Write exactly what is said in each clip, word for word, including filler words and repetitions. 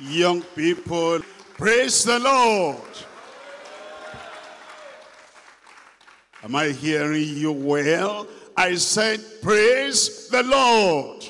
Young people, praise the Lord. Am I hearing you well? I said, praise the Lord.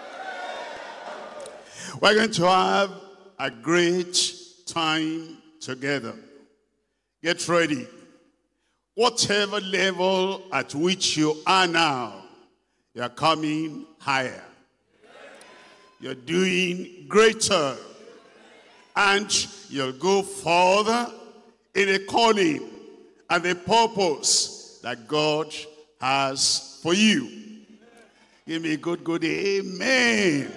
We're going to have a great time together. Get ready. Whatever level at which you are now, you're coming higher. You're doing greater. And you'll go further in the calling and the purpose that God has for you. Give me a good, good amen.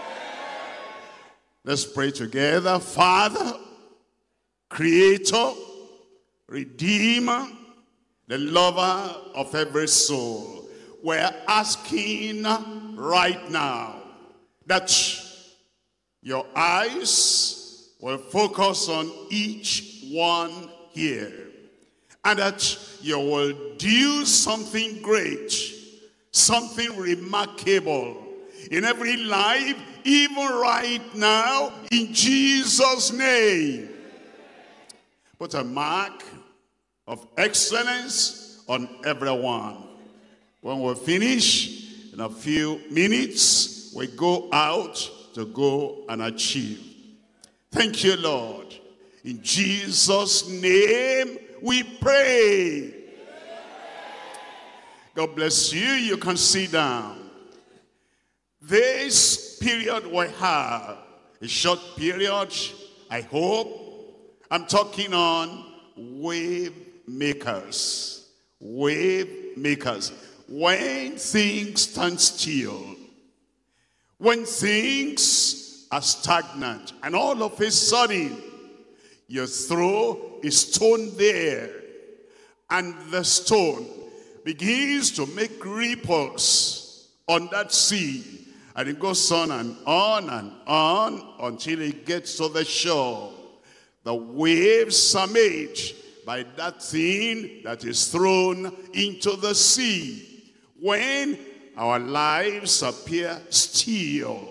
Let's pray together. Father, Creator, Redeemer, the lover of every soul, we're asking right now that your eyes will focus on each one here, and that you will do something great, something remarkable in every life, even right now, in Jesus' name. Put a mark of excellence on everyone. When we finish, in a few minutes, we go out to go and achieve. Thank you, Lord. In Jesus' name we pray. God bless you. You can sit down. This period we have, a short period, I hope. I'm talking on wave makers. Wave makers. When things stand still, when things are stagnant, and all of a sudden you throw a stone there, and the stone begins to make ripples on that sea, and it goes on and on and on until it gets to the shore. The waves are made by that thing that is thrown into the sea. When our lives appear still,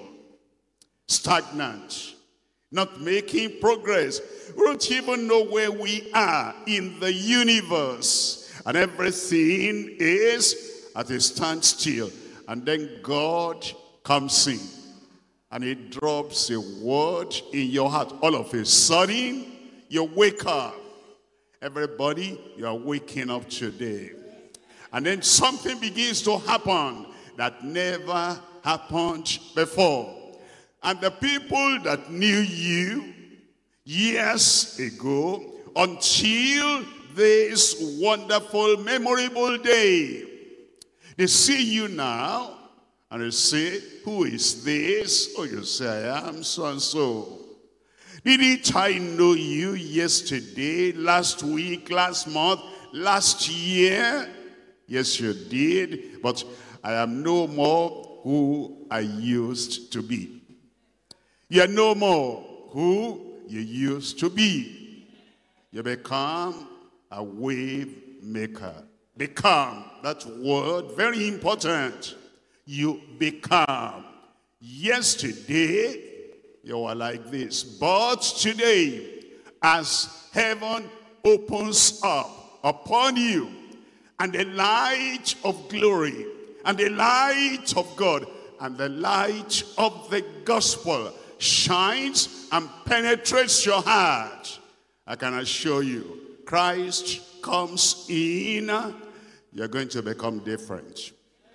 stagnant, not making progress, we don't even know where we are in the universe, and everything is at a standstill. And then God comes in and he drops a word in your heart. All of a sudden you wake up. Everybody, you are waking up today, and then something begins to happen that never happened before. And the people that knew you years ago, until this wonderful, memorable day, they see you now, and they say, who is this? Oh, you say, I am so-and-so. Didn't I know you yesterday, last week, last month, last year? Yes, you did, but I am no more who I used to be. You are no more who you used to be. You become a wave maker. Become, that word, very important. You become. Yesterday, you were like this. But today, as heaven opens up upon you, and the light of glory, and the light of God, and the light of the gospel shines and penetrates your heart, I can assure you, Christ comes in, you're going to become different.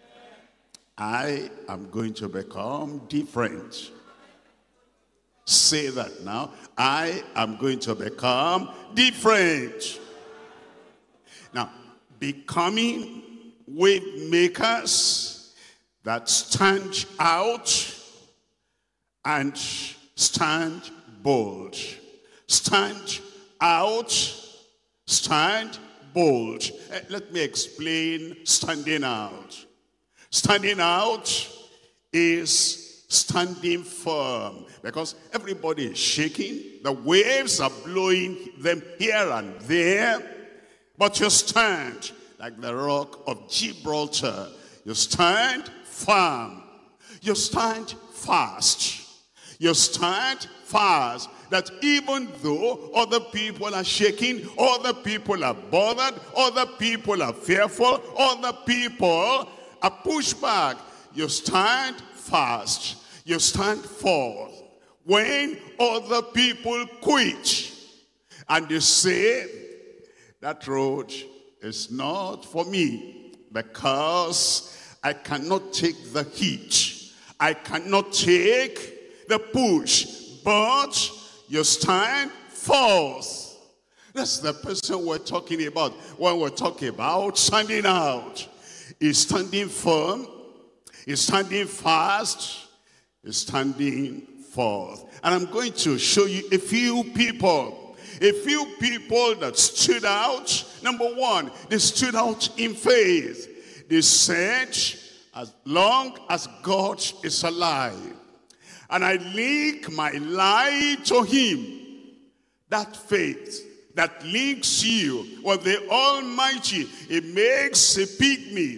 I am going to become different. Say that now. I am going to become different. Now, becoming wave makers that stand out and stand bold. Stand out, stand bold. Uh, let me explain standing out. Standing out is standing firm, because everybody is shaking. The waves are blowing them here and there, but you stand like the rock of Gibraltar. You stand firm. You stand fast. You stand fast, that even though other people are shaking, other people are bothered, other people are fearful, other people are pushed back, you stand fast. You stand forth. When other people quit and they say, that road is not for me because I cannot take the heat. I cannot take the push. But you stand forth. That's the person we're talking about when we're talking about standing out. He's standing firm. He's standing fast. He's standing forth. And I'm going to show you a few people. A few people that stood out. Number one, they stood out in faith. They said, as long as God is alive, and I link my life to him, that faith that links you with the Almighty, it makes a pygmy.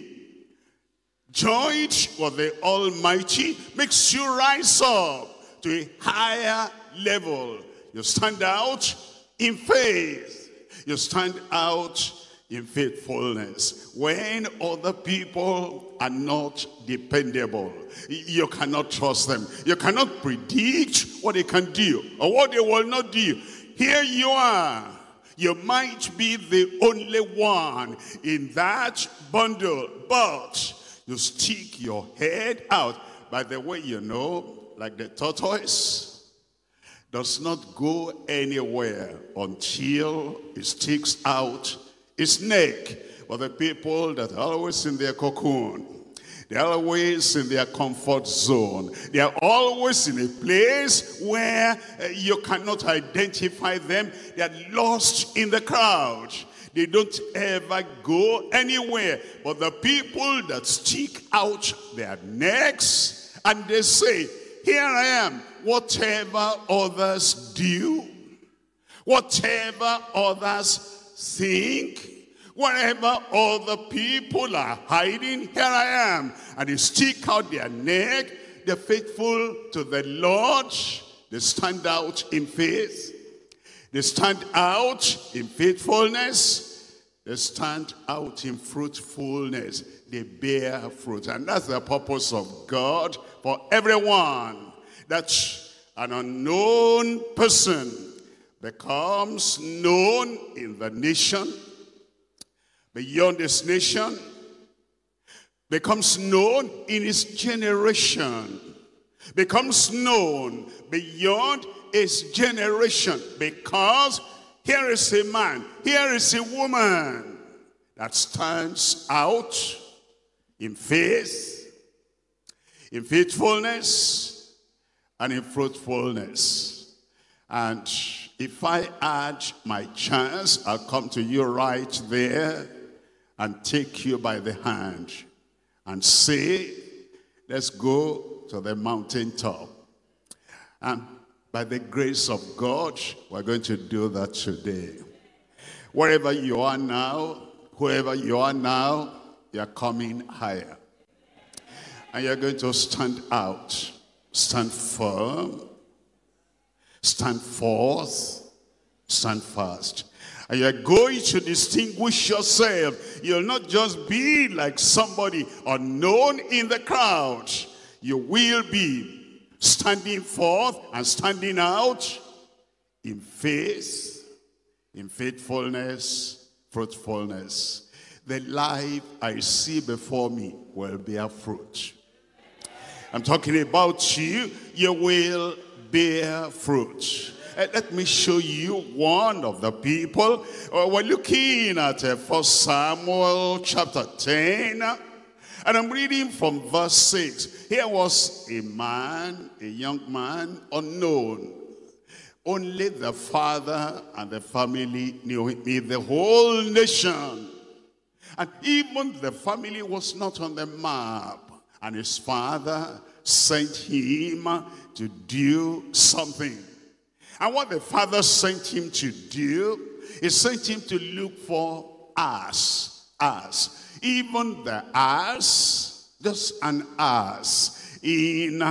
Joined with the Almighty makes you rise up to a higher level. You stand out in faith. You stand out in faithfulness. When other people are not dependable, you cannot trust them. You cannot predict what they can do or what they will not do. Here you are. You might be the only one in that bundle, but you stick your head out. By the way, you know, like the tortoise does not go anywhere until it sticks out its neck. But the people that are always in their cocoon, they are always in their comfort zone. They are always in a place where uh, you cannot identify them. They are lost in the crowd. They don't ever go anywhere. But the people that stick out their necks and they say, here I am, whatever others do, whatever others think, wherever other people are hiding, here I am. And they stick out their neck. They're faithful to the Lord. They stand out in faith. They stand out in faithfulness. They stand out in fruitfulness. They bear fruit. And that's the purpose of God for everyone. That an unknown person becomes known in the nation, beyond this nation, becomes known in his generation, becomes known beyond his generation, because here is a man, here is a woman that stands out in faith, in faithfulness, and in fruitfulness. And if I had my chance, I'll come to you right there and take you by the hand and say, let's go to the mountaintop. And by the grace of God, we're going to do that today. Wherever you are now, whoever you are now, you're coming higher. And you're going to stand out, stand firm, stand forth, stand fast. And you're going to distinguish yourself. You'll not just be like somebody unknown in the crowd. You will be standing forth and standing out in faith, in faithfulness, fruitfulness. The life I see before me will bear fruit. I'm talking about you. You will bear fruit. Uh, let me show you one of the people. Uh, we're looking at uh, First Samuel chapter ten. And I'm reading from verse six. Here was a man, a young man, unknown. Only the father and the family knew him, the whole nation. And even the family was not on the map. And his father sent him to do something. And what the father sent him to do, he sent him to look for ass, ass. Even the ass, just an ass in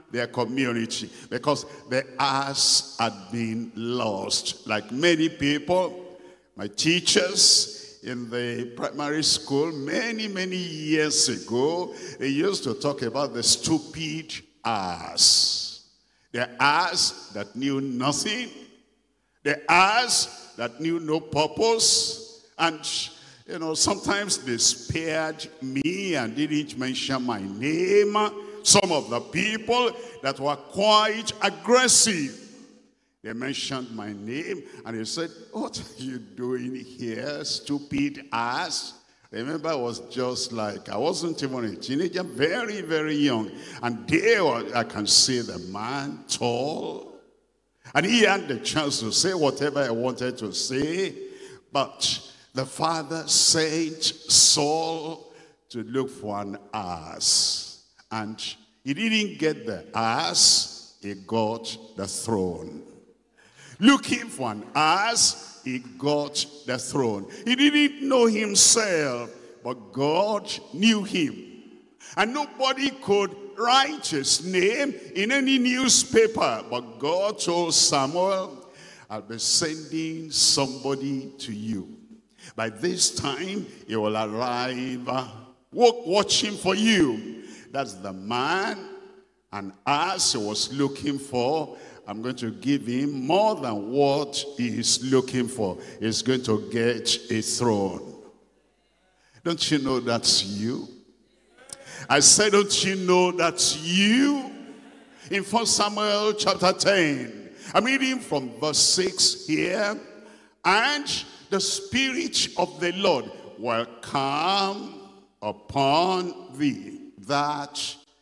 their community, because the ass had been lost. Like many people, my teachers in the primary school many, many years ago, they used to talk about the stupid ass. The ass that knew nothing, the ass that knew no purpose, and you know, sometimes they spared me and didn't mention my name. Some of the people that were quite aggressive, they mentioned my name and they said, "What are you doing here, stupid ass?" Remember, I was just like, I wasn't even a teenager, very, very young. And there I can see the man, tall. And he had the chance to say whatever I wanted to say. But the father sent Saul to look for an ass. And he didn't get the ass, he got the throne. Looking for an ass, he got the throne. He didn't know himself, but God knew him. And nobody could write his name in any newspaper. But God told Samuel, "I'll be sending somebody to you. By this time, he will arrive uh, watching for you." That's the man, and as he was looking for, I'm going to give him more than what he is looking for. He's going to get a throne. Don't you know that's you? I said, don't you know that's you? In First Samuel chapter ten, I'm reading from verse six here. "And the Spirit of the Lord will come upon thee." That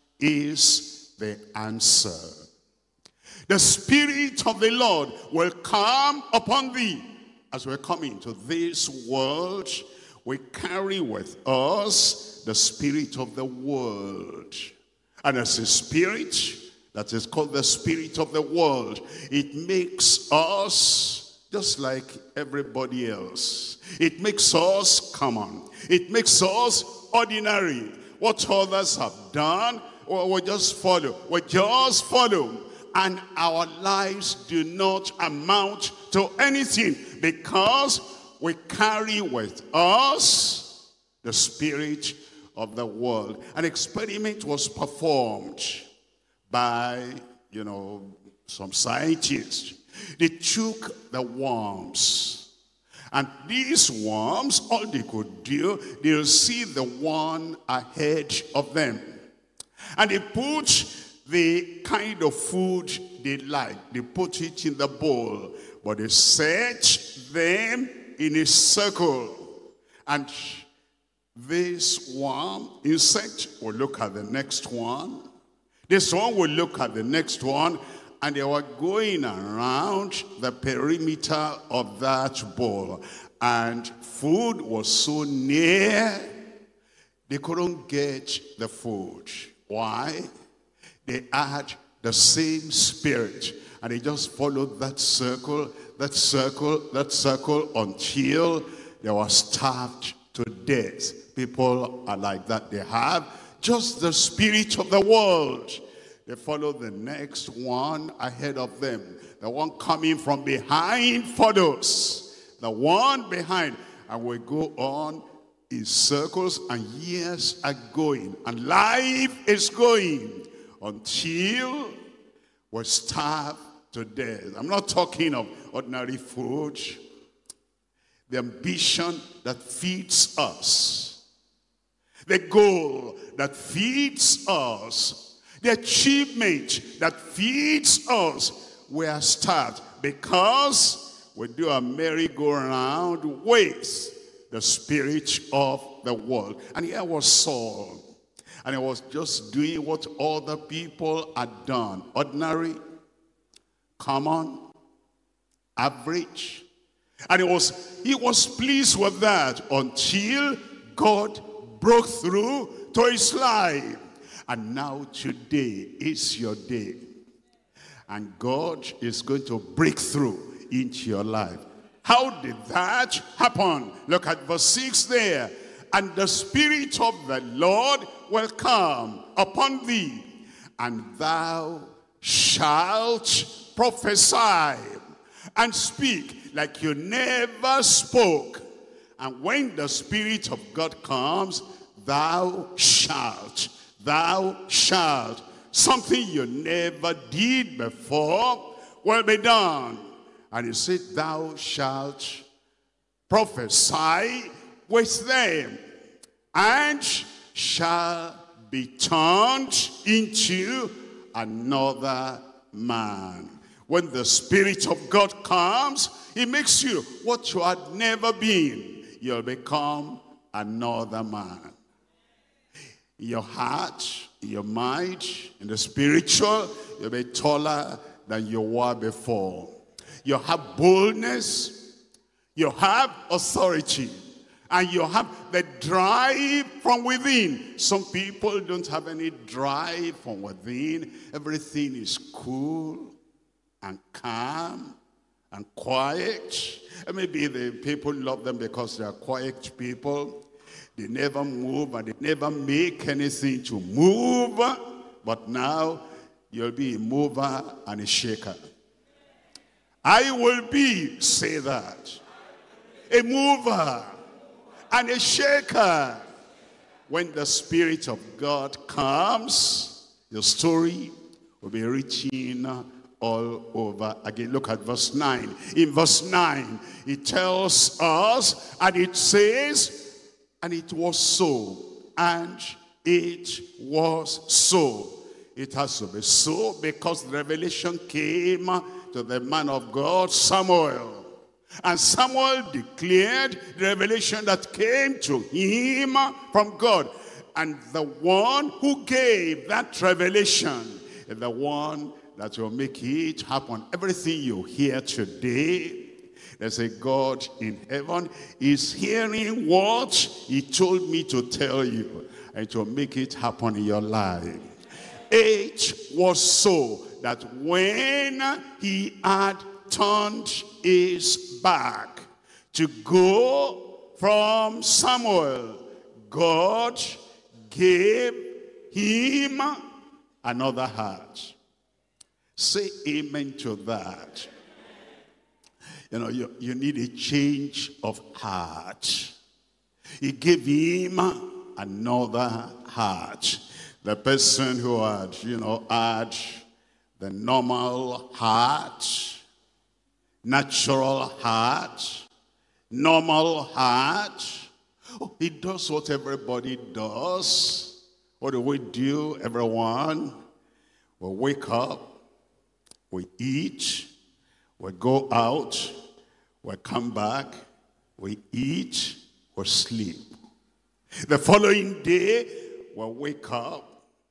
is the answer. The Spirit of the Lord will come upon thee. As we're coming to this world, we carry with us the spirit of the world. And as a spirit that is called the spirit of the world, it makes us just like everybody else. It makes us common. It makes us ordinary. What others have done, or we just follow. We just follow. And our lives do not amount to anything because we carry with us the spirit of the world. An experiment was performed by, you know, some scientists. They took the worms. And these worms, all they could do, they'll see the one ahead of them. And they put the kind of food they like. They put it in the bowl. But they set them in a circle. And this worm, insect, will look at the next one. This one will look at the next one. And they were going around the perimeter of that bowl. And food was so near, they couldn't get the food. Why? They had the same spirit. And they just followed that circle, that circle, that circle until they were starved to death. People are like that. They have just the spirit of the world. They follow the next one ahead of them. The one coming from behind follows. The one behind. And we go on in circles, and years are going. And life is going until we're starved to death. I'm not talking of ordinary food. The ambition that feeds us. The goal that feeds us. The achievement that feeds us, we are starved because we do a merry-go-round with the spirit of the world. And here was Saul, and he was just doing what other people had done. Ordinary, common, average. And he was, he was pleased with that until God broke through to his life. And now today is your day. And God is going to break through into your life. How did that happen? Look at verse six there. "And the Spirit of the Lord will come upon thee, and thou shalt prophesy and speak like you never spoke. And when the Spirit of God comes, thou shalt, thou shalt. Something you never did before will be done. And he said, thou shalt prophesy with them, and shall be turned into another man. When the Spirit of God comes, he makes you what you had never been. You'll become another man. In your heart, in your mind, in the spiritual, you'll be taller than you were before. You have boldness, you have authority, and you have the drive from within. Some people don't have any drive from within. Everything is cool and calm and quiet. And maybe the people love them because they are quiet people. They never move and they never make anything to move. But now you'll be a mover and a shaker. I will be, say that, a mover and a shaker. When the Spirit of God comes, your story will be reaching all over again. Look at verse nine. In verse nine, it tells us, and it says, and it was so, and it was so. It has to be so because the revelation came to the man of God, Samuel. And Samuel declared the revelation that came to him from God. And the one who gave that revelation is the one that will make it happen. Everything you hear today, there's a God in heaven is hearing what he told me to tell you, and to make it happen in your life. It was so that when he had turned his back to go from Samuel, God gave him another heart. Say amen to that. You know, you, you need a change of heart. He gave him another heart. The person who had, you know, had the normal heart, natural heart, normal heart. Oh, he does what everybody does. What do we do, everyone? We wake up, we eat, we go out, we come back, we eat, we sleep. The following day, we wake up,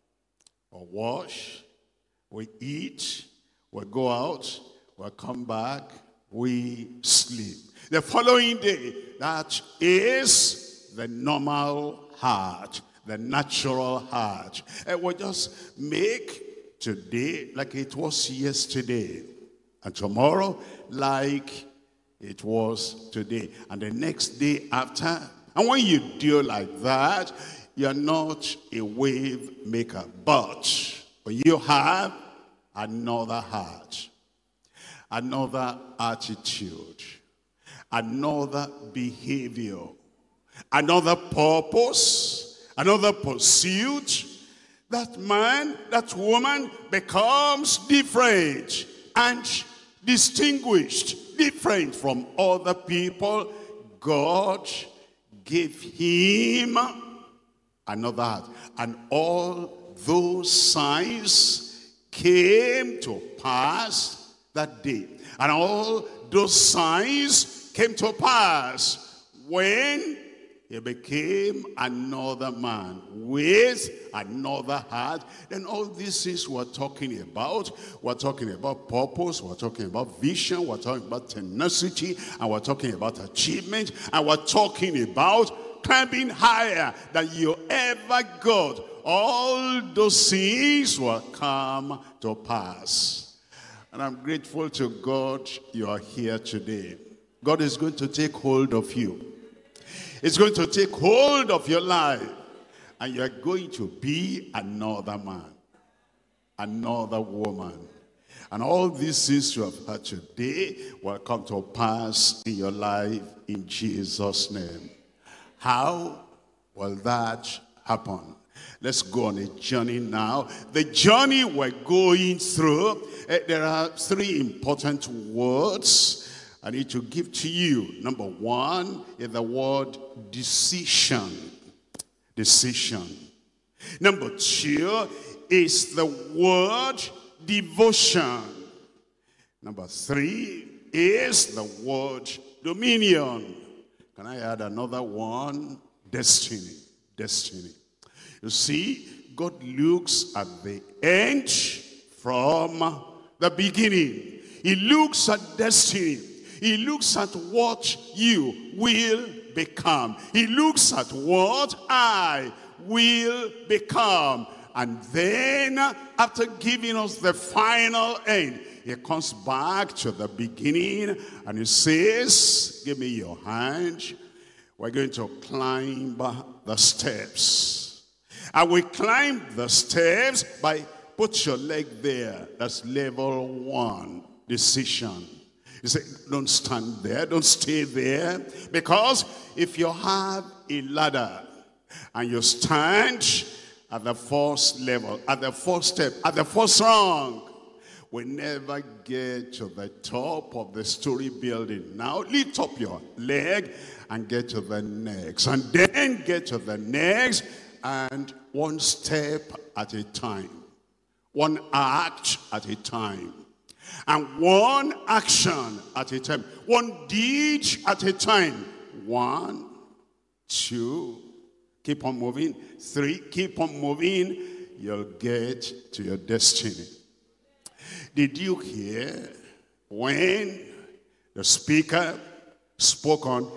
we wash, we eat, we go out, we come back, we sleep. The following day, that is the normal heart, the natural heart. And we just make today like it was yesterday, and tomorrow like it was today, and the next day after. And when you do like that, you're not a wave maker, but you have another heart, another attitude, another behavior, another purpose, another pursuit. That man, that woman becomes different and distinguished, different from other people. God gave him another heart. And all those signs came to pass that day. And all those signs came to pass when he became another man with another heart. Then all these things we're talking about, we're talking about purpose, we're talking about vision, we're talking about tenacity, and we're talking about achievement, and we're talking about climbing higher than you ever got. All those things will come to pass. And I'm grateful to God you are here today. God is going to take hold of you. It's going to take hold of your life. And you're going to be another man. another woman. And all these things you have heard today will come to pass in your life in Jesus' name. How will that happen? Let's go on a journey now. The journey we're going through, uh, there are three important words I need to give to you. Number one is the word decision. Decision. Number two is the word devotion. Number three is the word dominion. Can I add another one? Destiny. Destiny. You see, God looks at the end from the beginning. He looks at destiny. He looks at what you will become. He looks at what I will become. And then, after giving us the final end, he comes back to the beginning and he says, give me your hand. We're going to climb the steps. And we climb the steps by, put your leg there. That's level one, decision. You say, don't stand there, don't stay there. Because if you have a ladder and you stand at the first level, at the first step, at the first rung, we never get to the top of the story building. Now lift up your leg and get to the next. And then get to the next, and one step at a time. One act at a time. And one action at a time. One deed at a time. One, two, keep on moving. Three, keep on moving. You'll get to your destiny. Did you hear when the speaker spoke on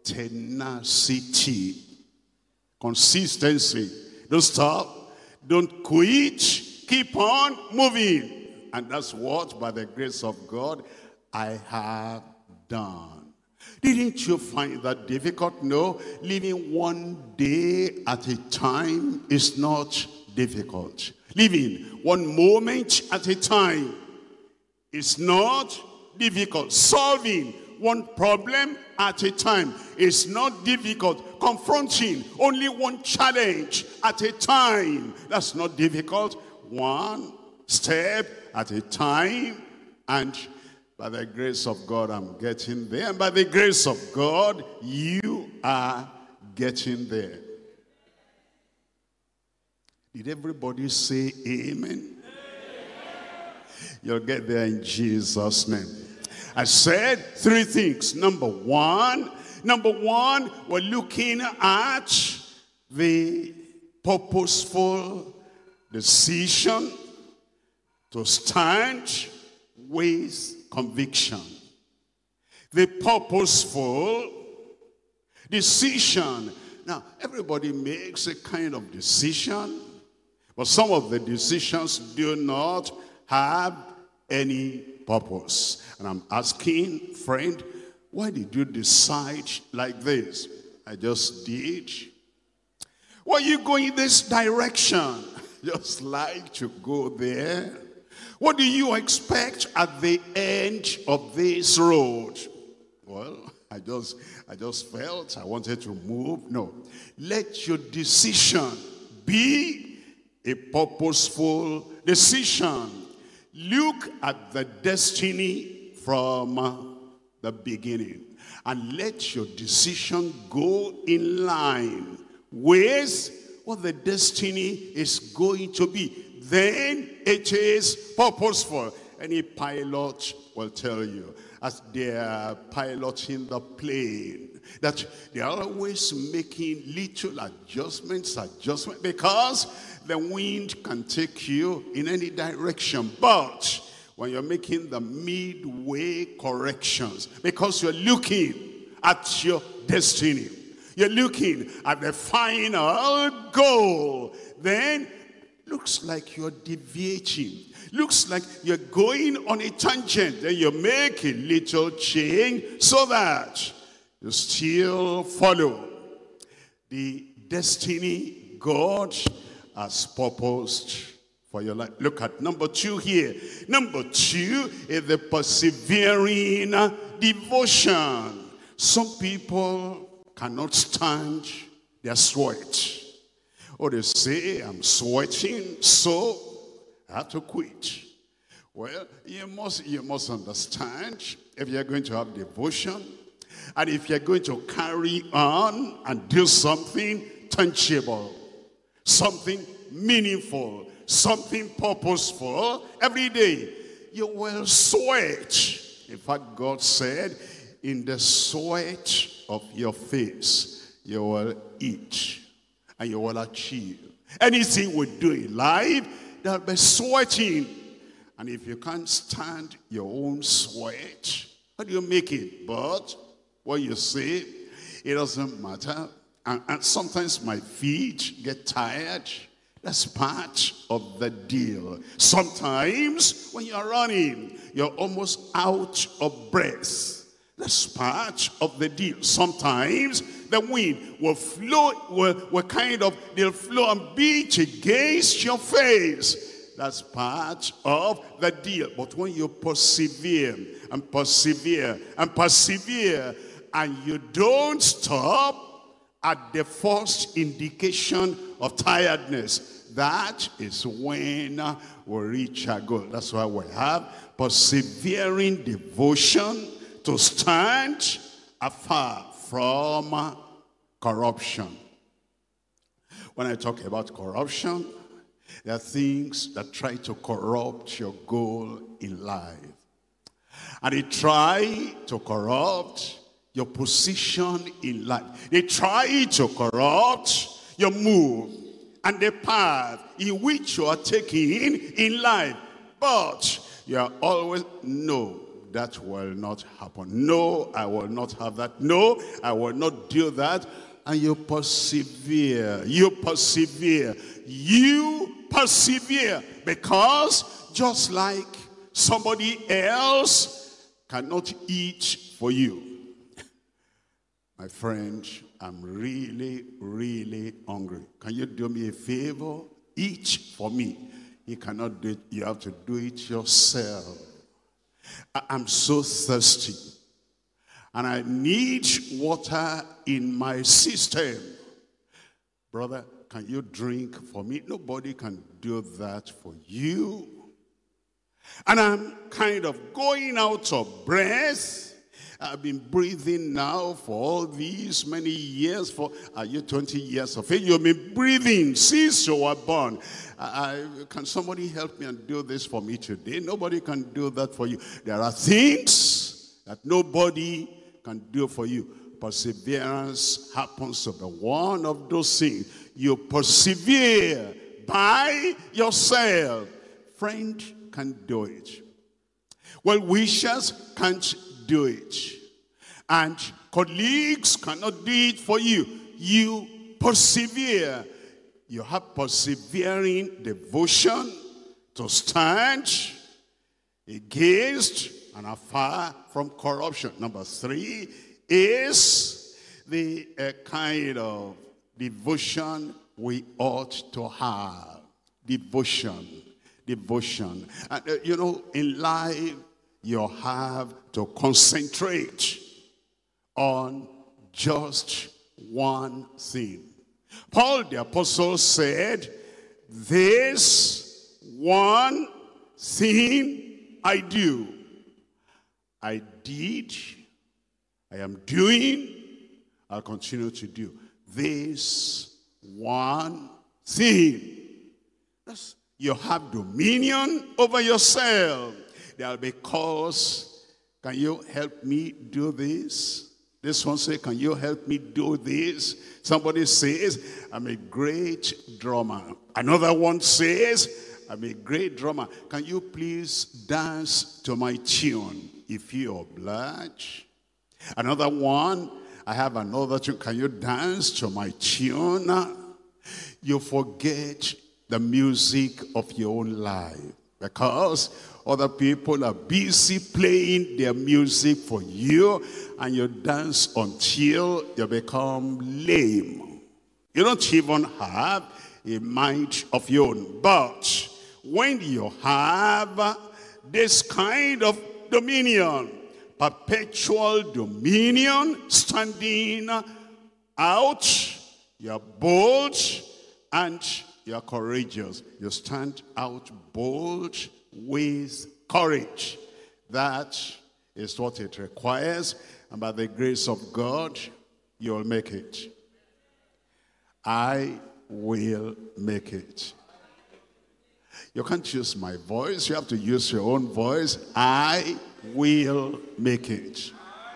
tenacity, consistency? Don't stop, don't quit, keep on moving. And that's what, by the grace of God, I have done. Didn't you find that difficult? No, living one day at a time is not difficult. Living one moment at a time is not difficult. Solving one problem at a time is not difficult. Confronting only one challenge at a time, that's not difficult. One step at a time, and by the grace of God, I'm getting there. And by the grace of God, you are getting there. Did everybody say amen? You'll get there in Jesus' name. I said three things. Number one, number one, we're looking at the purposeful decision to stand with conviction. The purposeful decision. Now, everybody makes a kind of decision, but some of the decisions do not have any purpose. And I'm asking, friend, why did you decide like this? I just did. Why are you going this direction? Just like to go there. What do you expect at the end of this road? Well, I just, I just felt I wanted to move. No. Let your decision be a purposeful decision. Look at the destiny from the beginning. And let your decision go in line with what the destiny is going to be. Then it is purposeful. Any pilot will tell you, as they're piloting the plane, that they're always making little adjustments, adjustments, because the wind can take you in any direction. But when you're making the midway corrections, because you're looking at your destiny, you're looking at the final goal, then looks like you're deviating. Looks like you're going on a tangent. Then you make a little change so that you still follow the destiny God has purposed for your life. Look at number two here. Number two is the persevering devotion. Some people cannot stand their sweat. Or they say, I'm sweating, so I have to quit. Well, you must, you must understand, if you're going to have devotion, and if you're going to carry on and do something tangible, something meaningful, something purposeful, every day, you will sweat. In fact, God said, in the sweat of your face, you will eat and you will achieve. Anything we do in life, there'll be sweating. And if you can't stand your own sweat, how do you make it? But what you say, it doesn't matter. And, and sometimes my feet get tired. That's part of the deal. Sometimes when you're running, you're almost out of breath. That's part of the deal. Sometimes the wind will flow, will, will kind of, they'll flow and beat against your face. That's part of the deal. But when you persevere and persevere and persevere and you don't stop at the first indication of tiredness, that is when we reach our goal. That's why we have persevering devotion to stand afar from corruption. When I talk about corruption, there are things that try to corrupt your goal in life. And they try to corrupt your position in life. They try to corrupt your move and the path in which you are taking in life. But you are always, no, that will not happen. No, I will not have that. No, I will not do that. And you persevere. You persevere. You persevere. Because just like somebody else cannot eat for you. My friend, I'm really, really hungry. Can you do me a favor? Eat for me. You cannot do it. You have to do it yourself. I'm so thirsty. And I need water in my system. Brother, can you drink for me? Nobody can do that for you. And I'm kind of going out of breath. I've been breathing now for all these many years. For are you twenty years of age? You've been breathing since you were born. I, can somebody help me and do this for me today? Nobody can do that for you. There are things that nobody can do for you. Perseverance happens to be one of those things. You persevere by yourself. Friend can't do it. Well-wishers can't do it. And colleagues cannot do it for you. You persevere. You have persevering devotion to stand against and afar from corruption. Number three is the uh, kind of devotion we ought to have. Devotion. Devotion. And, uh, you know, in life, you have to concentrate on just one thing. Paul the apostle said, this one thing I do. I did, I am doing, I'll continue to do. This one thing. That's, you have dominion over yourself. There'll be calls. Can you help me do this? This one says, can you help me do this? Somebody says, I'm a great drummer. Another one says, I'm a great drummer. Can you please dance to my tune? If you oblige. Another one, I have another tune. Can you dance to my tune? You forget the music of your own life. Because other people are busy playing their music for you, and you dance until you become lame. You don't even have a mind of your own. But when you have this kind of dominion, perpetual dominion, standing out, you're bold and you're courageous. You stand out bold with courage. That is what it requires, and by the grace of God, you'll make it. I will make it. You can't use my voice, you have to use your own voice. I will make it.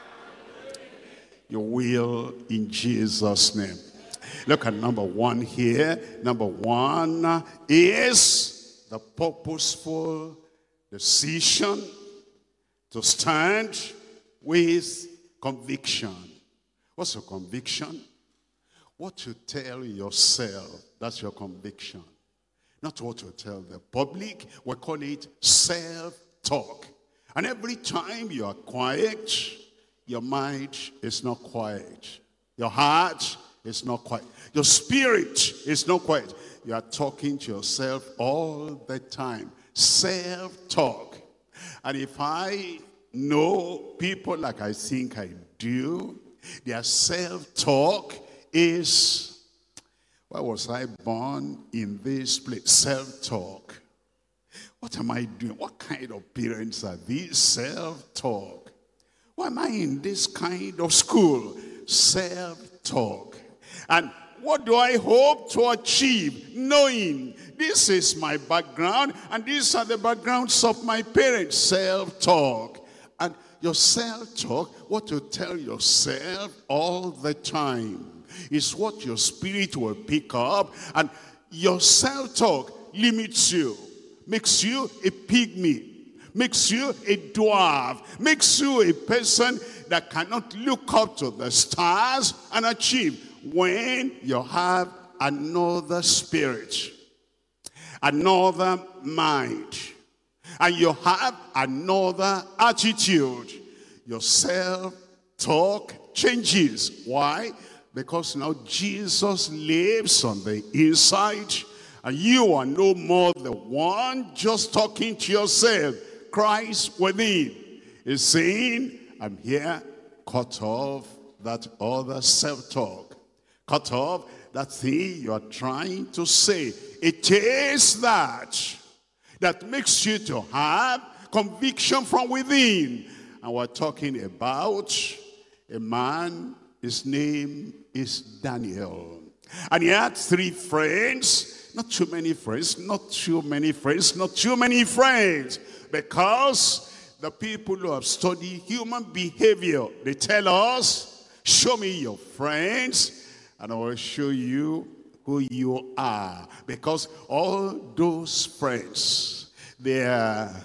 You will, in Jesus' name. Look at number one here. Number one is the purposeful decision to stand with conviction. What's your conviction? What you tell yourself, that's your conviction. Not what you tell the public. We call it self-talk. And every time you are quiet, your mind is not quiet. Your heart is not quiet. Your spirit is not quiet. You are talking to yourself all the time. Self-talk. And if I know people like I think I do, their self-talk is, why was I born in this place? Self-talk. What am I doing? What kind of parents are these? Self-talk. Why am I in this kind of school? Self-talk. And what do I hope to achieve? Knowing this is my background and these are the backgrounds of my parents. Self-talk. And your self-talk, what you tell yourself all the time, is what your spirit will pick up. And your self-talk limits you, makes you a pygmy, makes you a dwarf, makes you a person that cannot look up to the stars and achieve. When you have another spirit, another mind, and you have another attitude, your self-talk changes. Why? Because now Jesus lives on the inside, and you are no more the one just talking to yourself. Christ within is saying, I'm here, cut off that other self-talk. Cut off that thing you are trying to say. It is that that makes you to have conviction from within. And we're talking about a man, his name is Daniel. And he had three friends. Not too many friends, not too many friends, not too many friends. Because the people who have studied human behavior, they tell us, show me your friends, and I will show you who you are. Because all those friends, their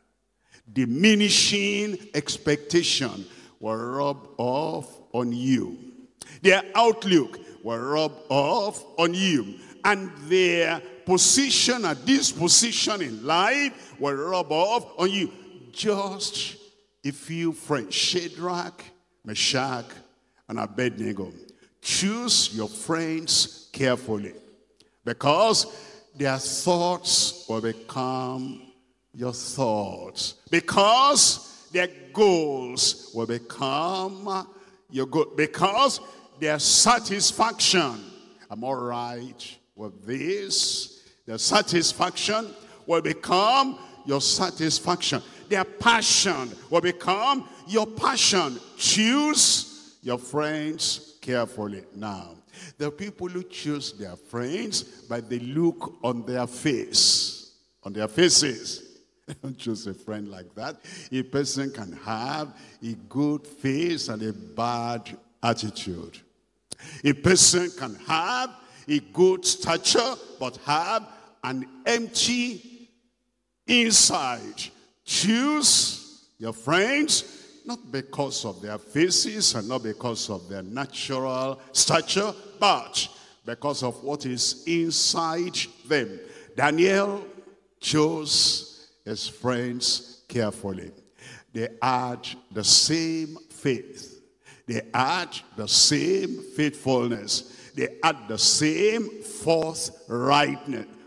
diminishing expectation will rub off on you. Their outlook will rub off on you. And their position at this position in life will rub off on you. Just a few friends, Shadrach, Meshach, and Abednego. Choose your friends carefully, because their thoughts will become your thoughts. Because their goals will become your goal. Because their satisfaction, I'm all right with this. Their satisfaction will become your satisfaction. Their passion will become your passion. Choose your friends carefully. Now, there are people who choose their friends by the look on their face, on their faces. Don't choose a friend like that. A person can have a good face and a bad attitude. A person can have a good stature but have an empty inside. Choose your friends not because of their faces and not because of their natural stature, but because of what is inside them. Daniel chose his friends carefully. They had the same faith. They had the same faithfulness. They had the same forthrightness.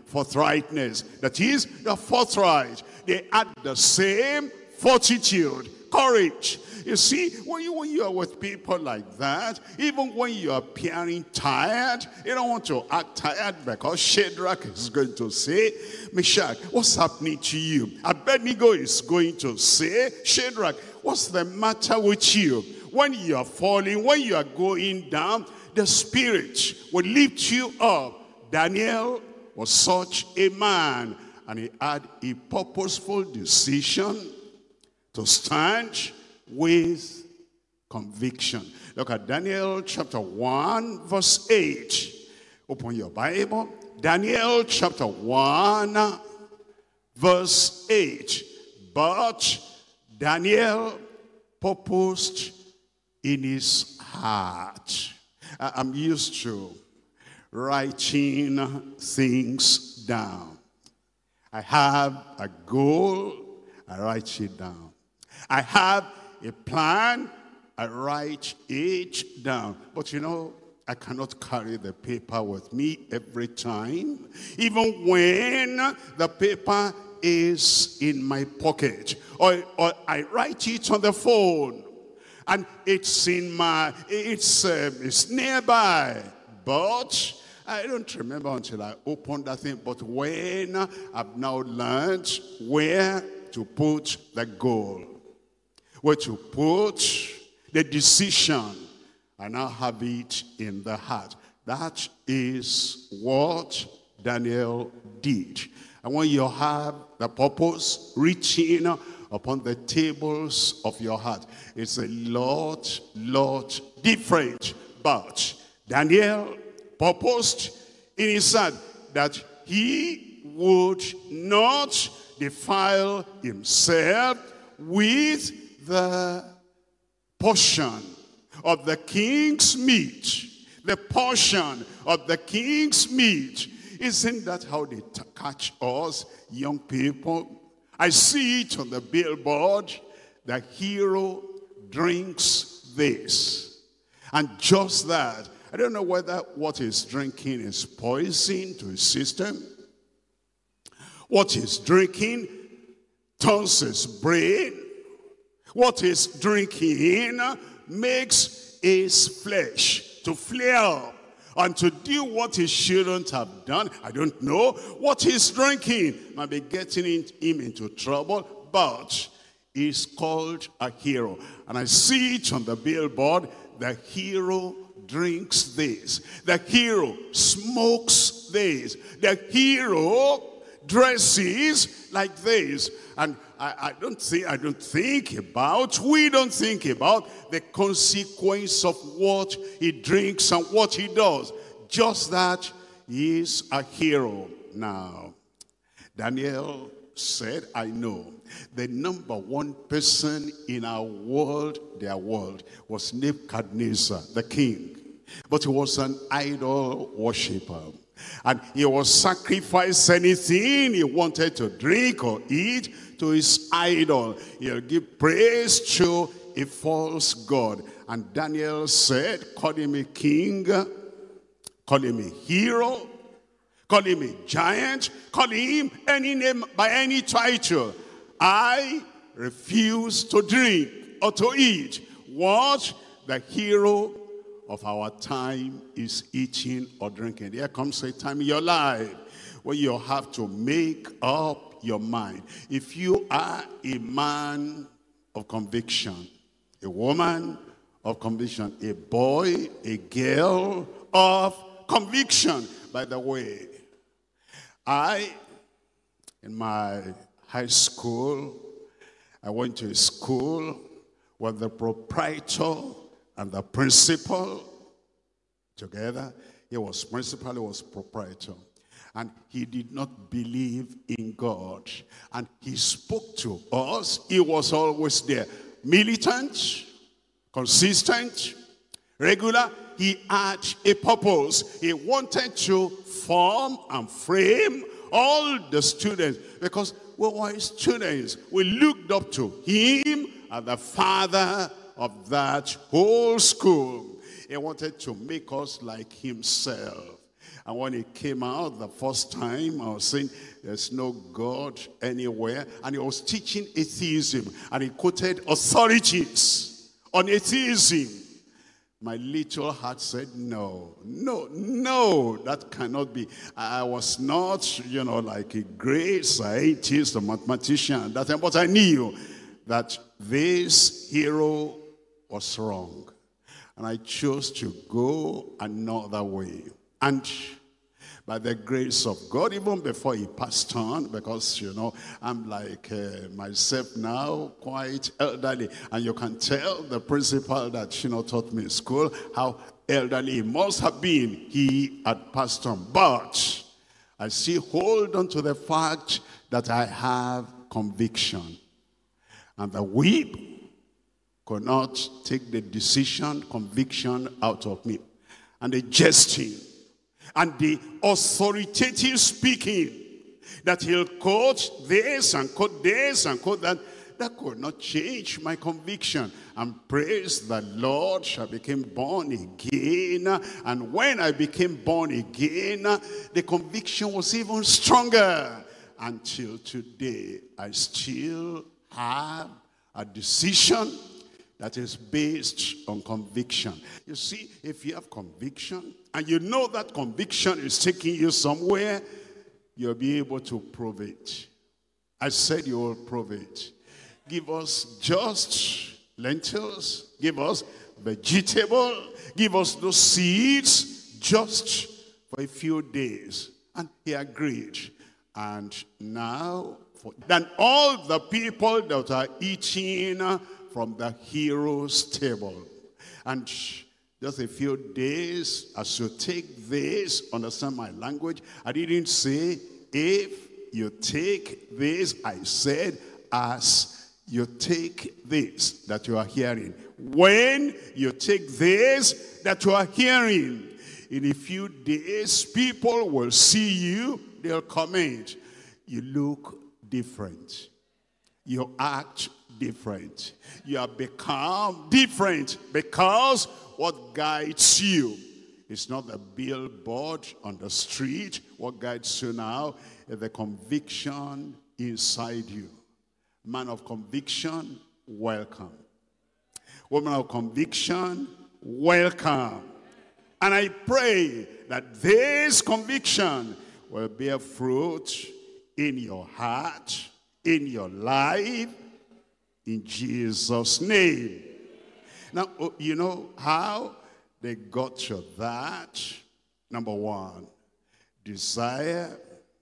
forthrightness. That is, the forthright. They had the same fortitude, courage. You see, when you, when you are with people like that, even when you are appearing tired, you don't want to act tired, because Shadrach is going to say, Meshach, what's happening to you? Abednego is going to say, Shadrach, what's the matter with you? When you are falling, when you are going down, the Spirit will lift you up. Daniel was such a man, and he had a purposeful decision to stand with conviction. Look at Daniel chapter one, verse eight. Open your Bible. Daniel chapter one, verse eight. But Daniel purposed in his heart. I'm used to writing things down. I have a goal, I write it down. I have a plan, I write it down. But you know, I cannot carry the paper with me every time. Even when the paper is in my pocket, or, or I write it on the phone, and it's in my, it's, uh, it's nearby. But I don't remember until I open that thing. But when I've now learned where to put the goal, where to put the decision, I now have it in the heart. That is what Daniel did. And when you have the purpose written upon the tables of your heart, it's a lot, lot different. But Daniel purposed in his heart that he would not defile himself with the portion of the king's meat. The portion of the king's meat. Isn't that how they catch us, young people? I see it on the billboard. The hero drinks this. And just that. I don't know whether what he's drinking is poison to his system. What he's drinking turns his brain. What he's drinking makes his flesh to flare up and to do what he shouldn't have done. I don't know. What he's drinking might be getting him into trouble, but he's called a hero. And I see it on the billboard. The hero drinks this. The hero smokes this. The hero dresses like this. And I, I don't think I don't think about, we don't think about the consequence of what he drinks and what he does. Just that he is a hero. Now, Daniel said, I know the number one person in our world, their world, was Nebuchadnezzar, the king. But he was an idol worshiper. And he will sacrifice anything he wanted to drink or eat to his idol. He'll give praise to a false god. And Daniel said, call him a king, call him a hero, call him a giant, call him any name by any title. I refuse to drink or to eat what the hero of our time is eating or drinking. There comes a time in your life where you have to make up your mind. If you are a man of conviction, a woman of conviction, a boy, a girl of conviction. By the way, I, in my high school, I went to a school where the proprietor and the principal together, he was principal, he was proprietor. And he did not believe in God. And he spoke to us. He was always there. Militant, consistent, regular. He had a purpose. He wanted to form and frame all the students. Because we were students. We looked up to him as the father of that whole school. He wanted to make us like himself. And when he came out the first time, I was saying, there's no God anywhere. And he was teaching atheism. And he quoted authorities on atheism. My little heart said, no, no, no, that cannot be. I was not, you know, like a great scientist or mathematician at that time, but I knew that this hero was wrong. And I chose to go another way. And by the grace of God, even before he passed on, because, you know, I'm like uh, myself now, quite elderly. And you can tell the principal that, you know, taught me in school, how elderly he must have been. He had passed on. But I still hold on to the fact that I have conviction. And the whip could not take the decision, conviction out of me. And the jesting and the authoritative speaking that he'll quote this and quote this and quote that, that could not change my conviction. And praise the Lord, I became born again. And when I became born again, the conviction was even stronger. Until today, I still have a decision that is based on conviction. You see, if you have conviction, and you know that conviction is taking you somewhere, you'll be able to prove it. I said you will prove it. Give us just lentils, give us vegetable, give us those seeds just for a few days. And he agreed. And now, for, then all the people that are eating from the hero's table. And just a few days, as you take this, understand my language, I didn't say, if you take this, I said, as you take this that you are hearing. When you take this that you are hearing, in a few days, people will see you, they'll comment, you look different. You act different. You have become different because what guides you is not the billboard on the street. What guides you now is the conviction inside you. Man of conviction, welcome. Woman of conviction, welcome. And I pray that this conviction will bear fruit in your heart, in your life, in Jesus' name. Now, you know how they got to that? Number one, desire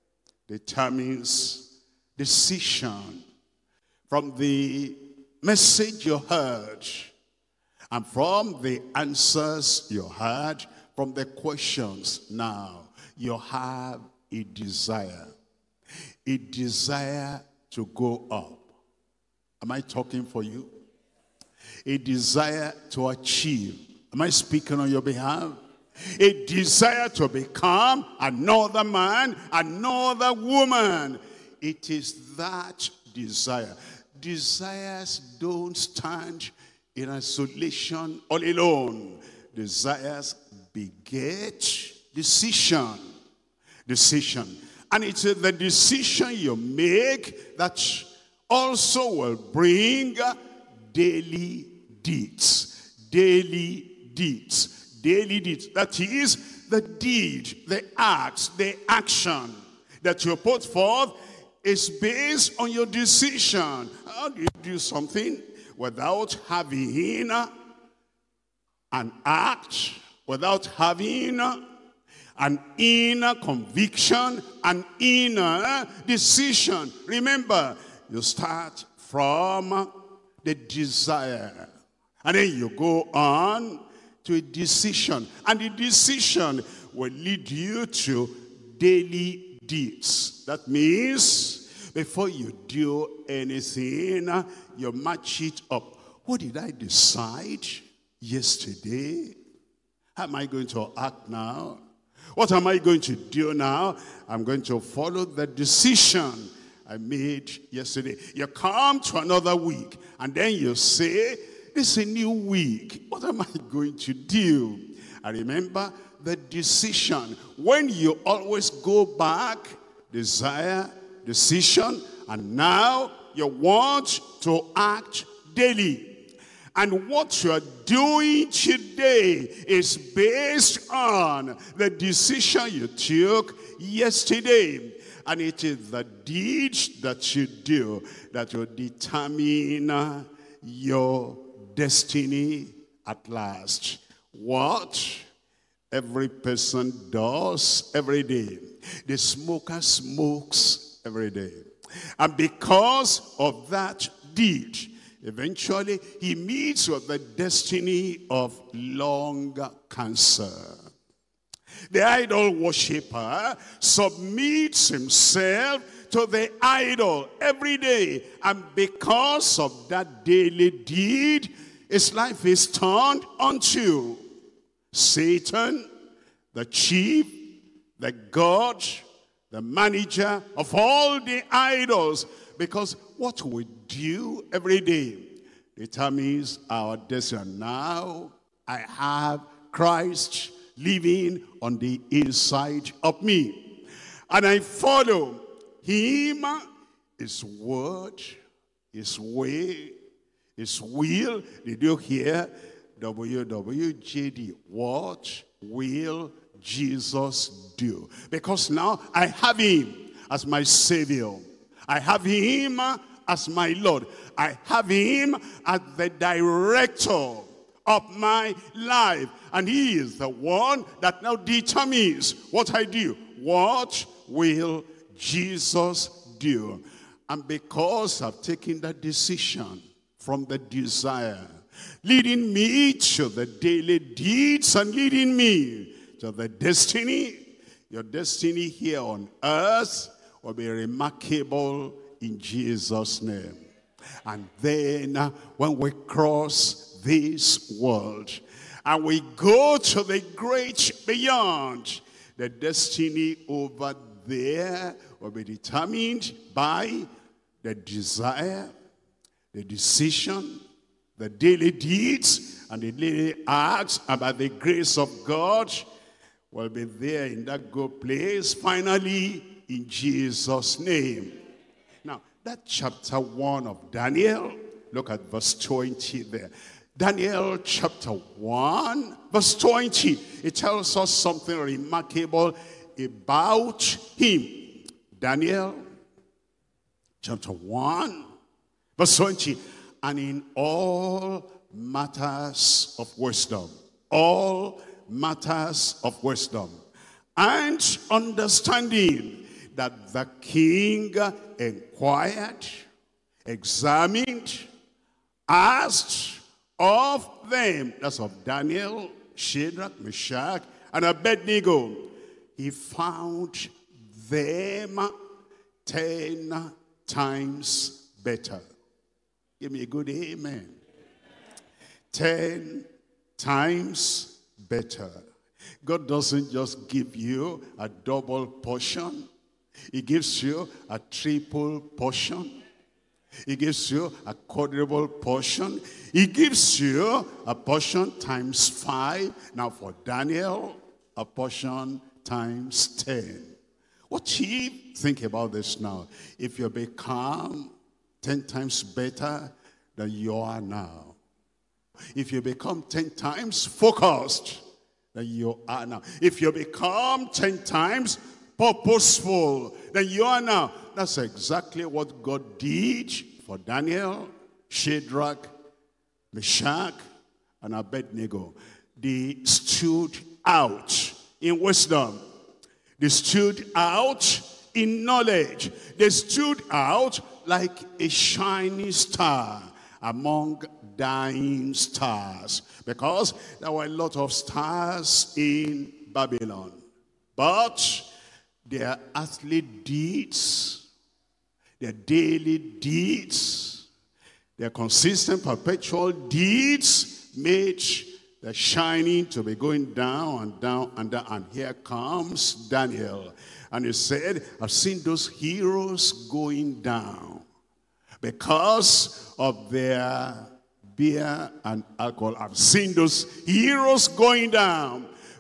determines decision. From the message you heard, and from the answers you heard, from the questions now, you have a desire. A desire to go up. Am I talking for you? A desire to achieve. Am I speaking on your behalf? A desire to become another man, another woman. It is that desire. Desires don't stand in isolation all alone. Desires beget decision. Decision. And it's the decision you make that also will bring daily deeds. Daily deeds. Daily deeds. That is the deed, the act, the action that you put forth is based on your decision. How do you do something without having an act, without having an inner conviction, an inner decision? Remember, you start from the desire, and then you go on to a decision, and the decision will lead you to daily deeds. That means before you do anything, you match it up. What did I decide yesterday? How am I going to act now? What am I going to do now? I'm going to follow the decision I made yesterday. You come to another week, and then you say, this is a new week. What am I going to do? I remember the decision. When you always go back, desire, decision, and now you want to act daily. And what you're doing today is based on the decision you took yesterday. And it is the deeds that you do that will determine your destiny at last. What every person does every day. The smoker smokes every day. And because of that deed, eventually he meets with the destiny of lung cancer. The idol worshiper submits himself to the idol every day. And because of that daily deed, his life is turned unto Satan, the chief, the god, the manager of all the idols. Because what we do every day determines our destiny. Now I have Christ living on the inside of me, and I follow him, his word, his way, his will. Did you hear? W W J D. What will Jesus do? Because now I have him as my Savior. I have him as my Lord. I have him as the director of my life. And he is the one that now determines what I do. What will Jesus do? And because I've taken that decision from the desire, leading me to the daily deeds and leading me to the destiny, your destiny here on earth will be remarkable in Jesus' name. And then uh, when we cross this world and we go to the great beyond, the destiny over there will be determined by the desire, the decision, the daily deeds, and the daily acts. About the grace of God will be there in that good place finally in Jesus' name. Now, that chapter one of Daniel, look at verse twenty there. Daniel chapter one, verse twenty. It tells us something remarkable about him. Daniel chapter one, verse twenty. And in all matters of wisdom, all matters of wisdom and understanding, that the king inquired, examined, asked of them. That's of Daniel, Shadrach, Meshach, and Abednego. He found them ten times better. Give me a good amen. Ten times better. God doesn't just give you a double portion. He gives you a triple portion. He gives you a quadruple portion. He gives you a portion times five. Now for Daniel, a portion times ten. What do you think about this now? If you become ten times better than you are now, if you become ten times focused than you are now, if you become ten times purposeful than you are now, that's exactly what God did for Daniel, Shadrach, Meshach, and Abednego. They stood out in wisdom. They stood out in knowledge. They stood out like a shining star among dying stars. Because there were a lot of stars in Babylon. But their earthly deeds, their daily deeds, their consistent perpetual deeds made the shining to be going down and down and down. And here comes Daniel. And he said, I've seen those heroes going down because of their beer and alcohol. I've seen those heroes going down.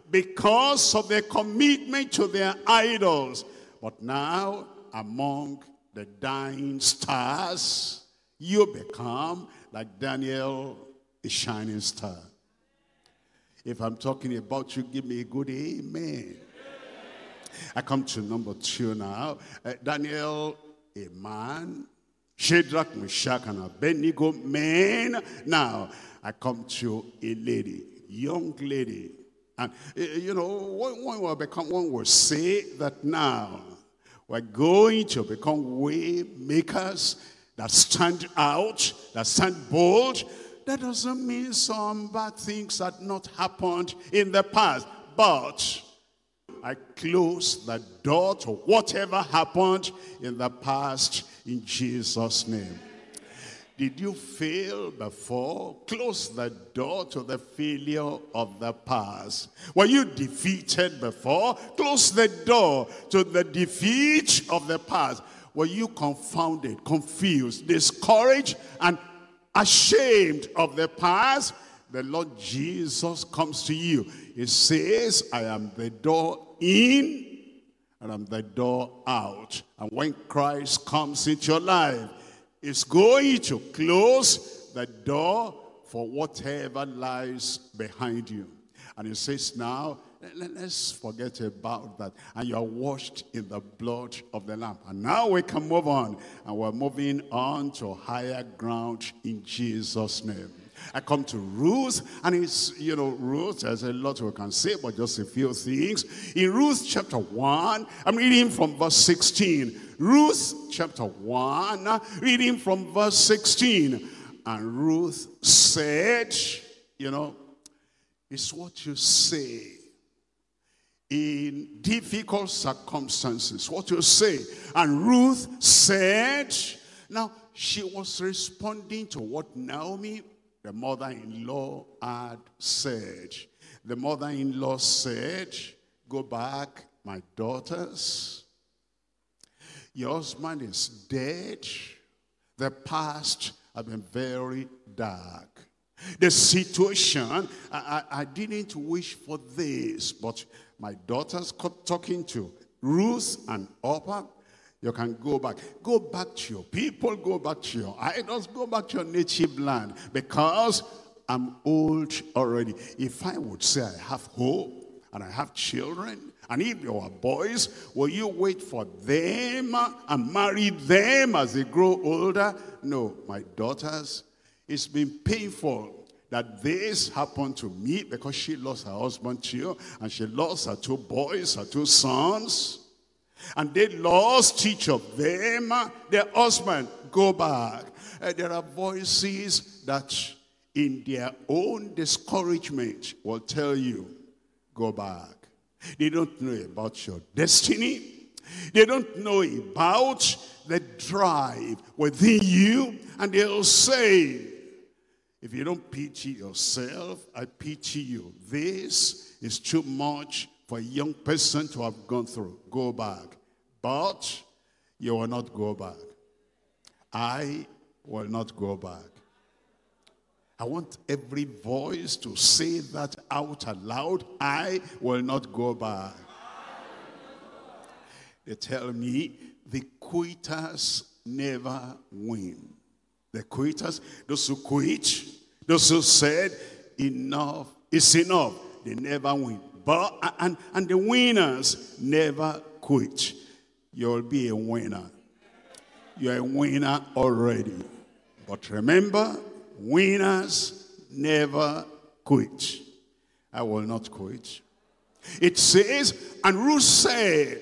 because of their commitment to their idols. But now, among the dying stars, you become, like Daniel, a shining star. If I'm talking about you, give me a good amen. I come to number two now. Uh, Daniel, a man. Shadrach, Meshach, and Abednego, men. Now, I come to a lady, young lady. And, uh, you know, one, one, will become, one will say that now we're going to become way makers that stand out, that stand bold. That doesn't mean some bad things had not happened in the past. But I close the door to whatever happened in the past in Jesus' name. Did you fail before? Close the door to the failure of the past. Were you defeated before? Close the door to the defeat of the past. Were you confounded, confused, discouraged, and ashamed of the past? The Lord Jesus comes to you. He says, I am the door in and I'm the door out. And when Christ comes into your life, it's going to close the door for whatever lies behind you. And he says now, let's forget about that. And you are washed in the blood of the Lamb. And now we can move on. And we're moving on to higher ground in Jesus' name. I come to Ruth, and it's, you know, Ruth, there's a lot we can say, but just a few things. In Ruth chapter one, I'm reading from verse sixteen. Ruth chapter one, reading from verse sixteen. And Ruth said, you know, it's what you say in difficult circumstances, what you say. And Ruth said, now she was responding to what Naomi, the mother-in-law, had said. The mother-in-law said, go back, my daughters. Your husband is dead. The past has been very dark. The situation, I, I, I didn't wish for this, but my daughters kept talking to Ruth and Orpah. You can go back. Go back to your people. Go back to your idols. Go back to your native land. Because I'm old already. If I would say I have hope and I have children, and if you are boys, will you wait for them and marry them as they grow older? No, my daughters, it's been painful that this happened to me because she lost her husband too, and she lost her two boys, her two sons. And they lost each of them. Their husband, go back. Uh, there are voices that in their own discouragement will tell you, go back. They don't know about your destiny. They don't know about the drive within you. And they'll say, if you don't pity yourself, I pity you. This is too much for a young person to have gone through. Go back. But you will not go back. I will not go back. I want every voice to say that out aloud. I will not go back. They tell me the quitters never win. The quitters, those who quit, those who said enough is enough, they never win. But and, and the winners never quit. You'll be a winner. You're a winner already. But remember, winners never quit. I will not quit. It says, and Ruth said,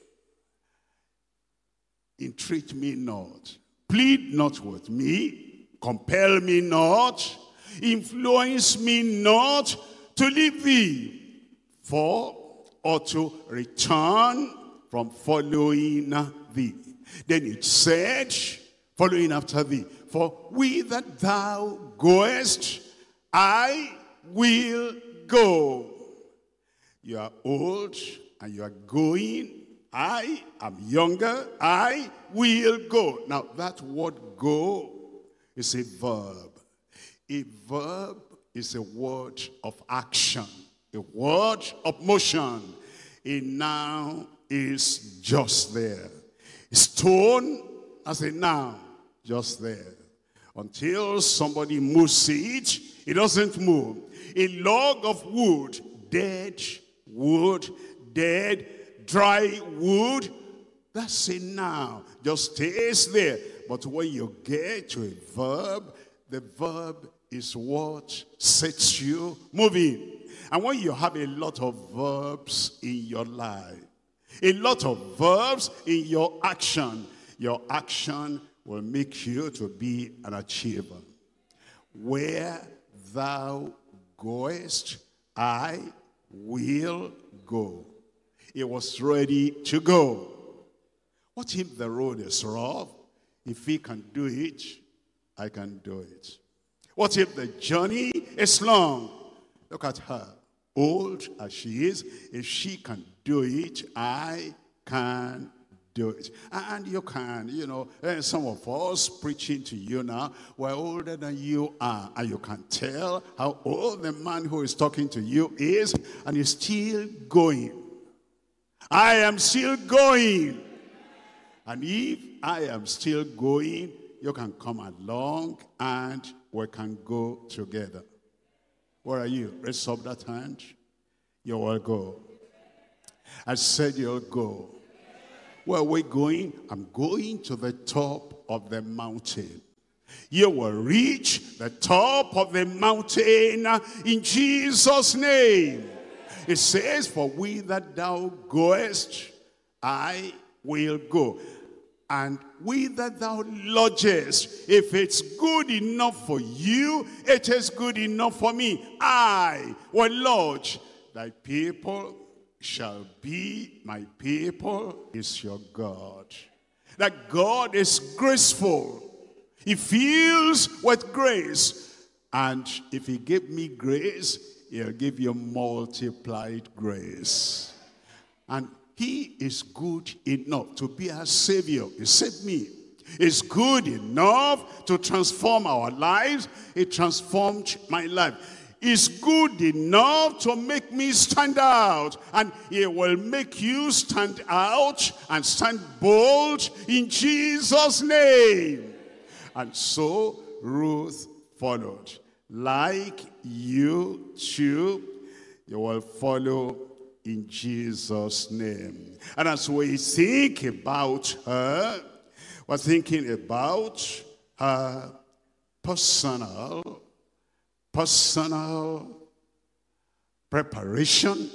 entreat me not, plead not with me, compel me not, influence me not to leave thee, for or to return from following thee. Then it said, following after thee, for whither thou goest, I will go. You are old and you are going. I am younger. I will go. Now that word go is a verb. A verb is a word of action. a word of motion. It now is just there. Stone as a noun, just there. Until somebody moves it, it doesn't move. A log of wood, dead wood, dead, dry wood, that's a noun, just stays there. But when you get to a verb, the verb is what sets you moving. And when you have a lot of verbs in your life, a lot of verbs in your action, your action will make you to be an achiever. Where thou goest, I will go. He was ready to go. What if the road is rough? If he can do it, I can do it. What if the journey is long? Look at her, old as she is. If she can do it, I can do it. And you can, you know, some of us preaching to you now, we're older than you are. And you can tell how old the man who is talking to you is, and he's still going. I am still going. And if I am still going, you can come along and we can go together. Where are you? Raise up that hand. You will go. I said you'll go. Where are we going? I'm going to the top of the mountain. You will reach the top of the mountain in Jesus' name. It says, for whither thou goest, I will go. And whither thou lodgest, if it's good enough for you, it is good enough for me. I will lodge. Thy people shall be my people, is your God. That God is graceful. He fills with grace. And if he give me grace, he'll give you multiplied grace. And he is good enough to be our Savior. He saved me. He's good enough to transform our lives. He transformed my life. He's good enough to make me stand out. And he will make you stand out and stand bold in Jesus' name. And so Ruth followed. Like you too, you will follow in Jesus' name. And as we think about her, we're thinking about her personal, personal preparation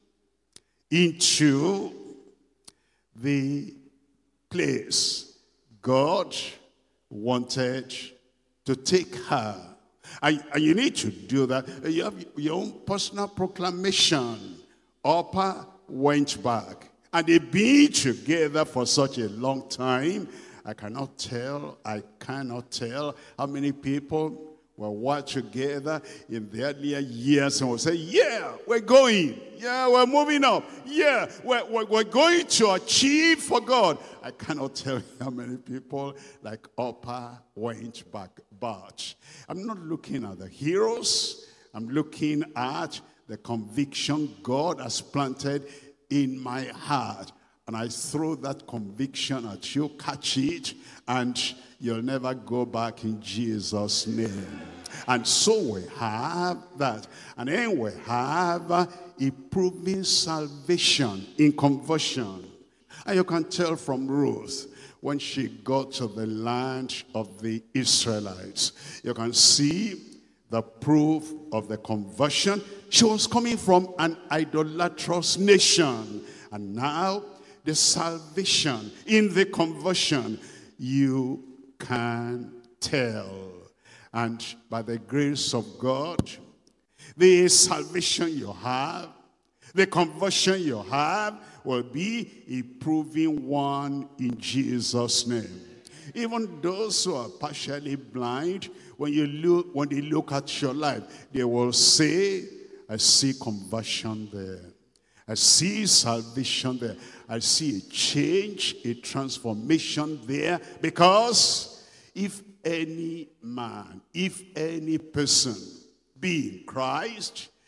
into the place God wanted to take her. And, and you need to do that. You have your own personal proclamation. Orpah went back, and they've been together for such a long time. I cannot tell, I cannot tell how many people were together in the earlier years and will say, yeah, we're going. Yeah, we're moving up. Yeah, we're, we're, we're going to achieve for God. I cannot tell you how many people like Orpah went back. But I'm not looking at the heroes. I'm looking at the conviction God has planted in my heart. And I throw that conviction at you, catch it, and you'll never go back in Jesus' name. And so we have that. And then we have a proving salvation in conversion. And you can tell from Ruth, when she got to the land of the Israelites, you can see the proof of the conversion. She was coming from an idolatrous nation. And now, the salvation in the conversion, you can tell. And by the grace of God, the salvation you have, the conversion you have, will be a proving one in Jesus' name. Even those who are partially blind, when you look, when they look at your life, they will say, I see conversion there. I see salvation there. I see a change, a transformation there. Because if any man, if any person be in Christ,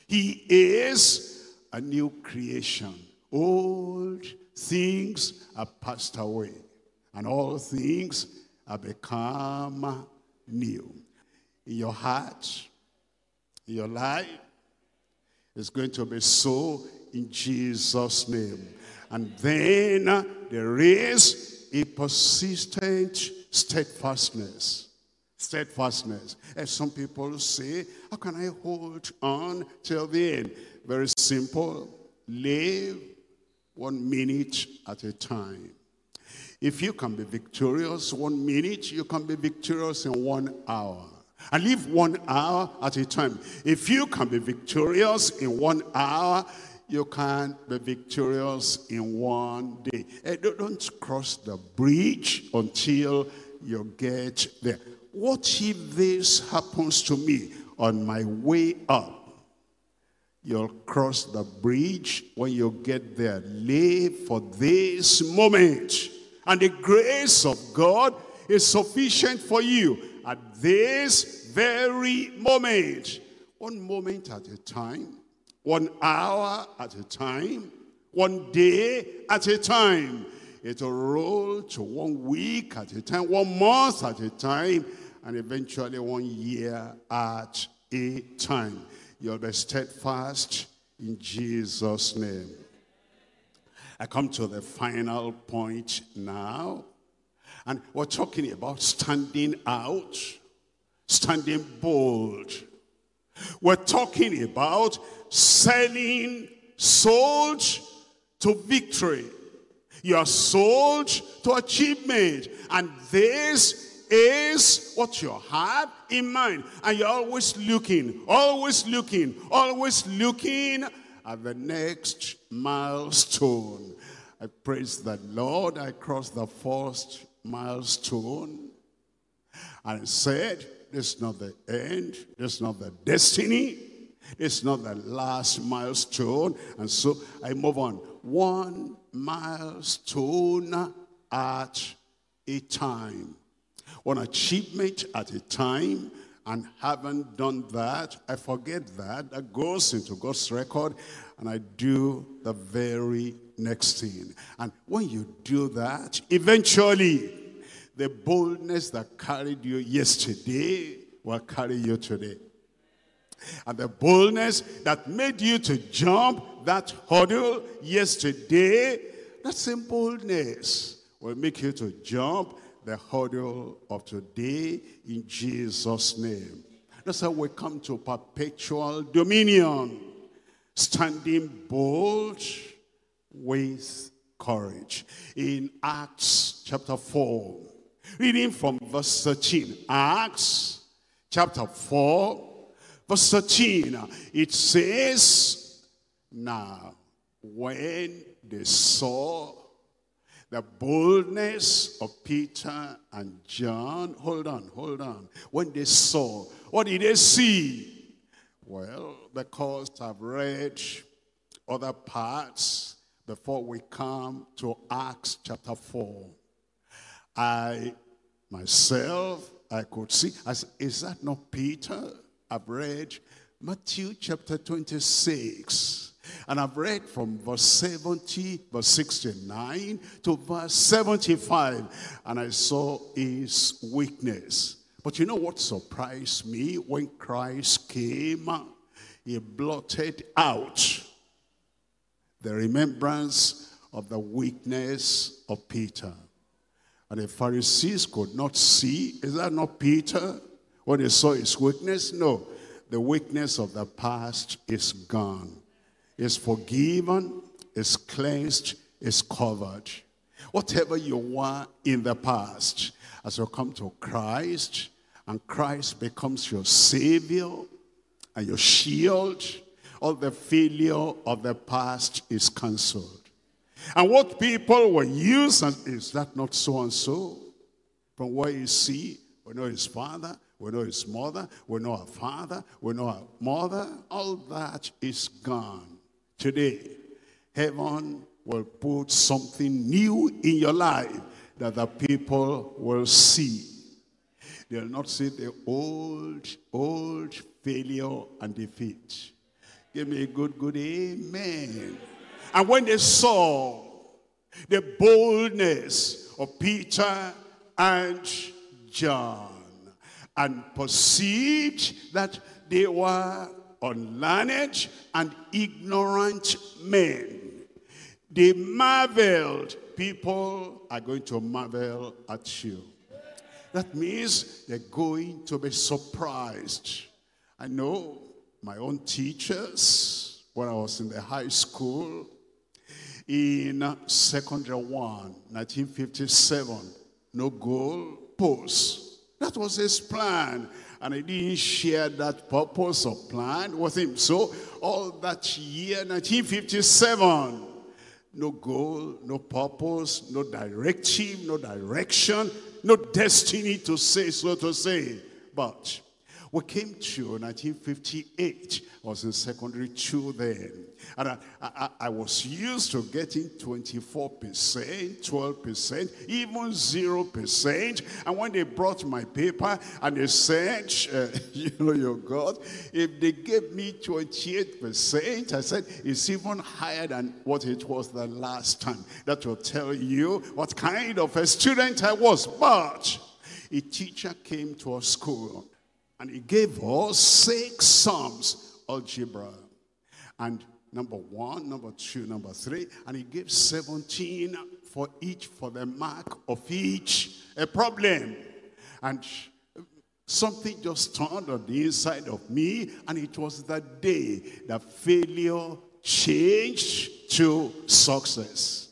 He is a new creation. Old things are passed away, and all things are become new. In your heart, in your life, it's going to be so in Jesus' name. And then there is a persistent steadfastness. Steadfastness. As some people say, how can I hold on till the end? Very simple. Live one minute at a time. If you can be victorious one minute, you can be victorious in one hour. And live one hour at a time. If you can be victorious in one hour, you can be victorious in one day. Don't cross the bridge until you get there. What if this happens to me on my way up? You'll cross the bridge when you get there. Live for this moment. And the grace of God is sufficient for you at this very moment. One moment at a time. One hour at a time. One day at a time. It will roll to one week at a time. One month at a time. And eventually one year at a time. You'll be steadfast in Jesus' name. I come to the final point now. And we're talking about standing out, standing bold. We're talking about selling, sold to victory. You are sold to achievement. And this is what you have in mind. And you're always looking, always looking, always looking at the next milestone. I praise the Lord. I crossed the first milestone. And I said, this is not the end. This is not the destiny. This is not the last milestone. And so I move on. One milestone at a time. One achievement at a time. And haven't done that, I forget that. That goes into God's record. And I do the very next thing. And when you do that, eventually, the boldness that carried you yesterday will carry you today. And the boldness that made you to jump that hurdle yesterday, that same boldness will make you to jump the hurdle of today in Jesus' name. That's how we come to perpetual dominion. Standing bold with courage. In Acts chapter four, reading from verse thirteen. Acts chapter four, verse thirteen. It says, now when they saw the boldness of Peter and John. Hold on, hold on. When they saw, what did they see? Well, because I've read other parts before we come to Acts chapter four. I, myself, I could see, I said, is that not Peter? I've read Matthew chapter twenty-six. And I've read from verse seventy, verse sixty-nine to verse seventy-five. And I saw his weakness. But you know what surprised me? When Christ came, he blotted out the remembrance of the weakness of Peter. And the Pharisees could not see. Is that not Peter? When they saw his weakness? No. The weakness of the past is gone. Is forgiven, is cleansed, is covered. Whatever you were in the past, as you come to Christ, and Christ becomes your Savior and your shield, all the failure of the past is cancelled. And what people will use, as, is that not so-and-so? From where you see, we know his father, we know his mother, we know our father, we know our mother. All that is gone. Today, heaven will put something new in your life that the people will see. They'll not see the old, old failure and defeat. Give me a good, good amen. And when they saw the boldness of Peter and John, and perceived that they were unlearned and ignorant men, they marveled. People are going to marvel at you. That means they're going to be surprised. I know my own teachers, when I was in the high school, in secondary one, nineteen fifty-seven, no goal post. That was his plan. And I didn't share that purpose or plan with him. So all that year, nineteen fifty-seven, no goal, no purpose, no directive, no direction, no destiny to say, so to say. But we came to nineteen fifty-eight. I was in secondary two then. And I, I, I was used to getting twenty-four percent, twelve percent, even zero percent. And when they brought my paper and they said, uh, you know, your God, if they gave me twenty-eight percent, I said, it's even higher than what it was the last time. That will tell you what kind of a student I was. But a teacher came to our school and he gave us six sums, algebra. And number one, number two, number three, and he gave seventeen for each, for the mark of each a problem. And something just turned on the inside of me, and it was that day that failure changed to success.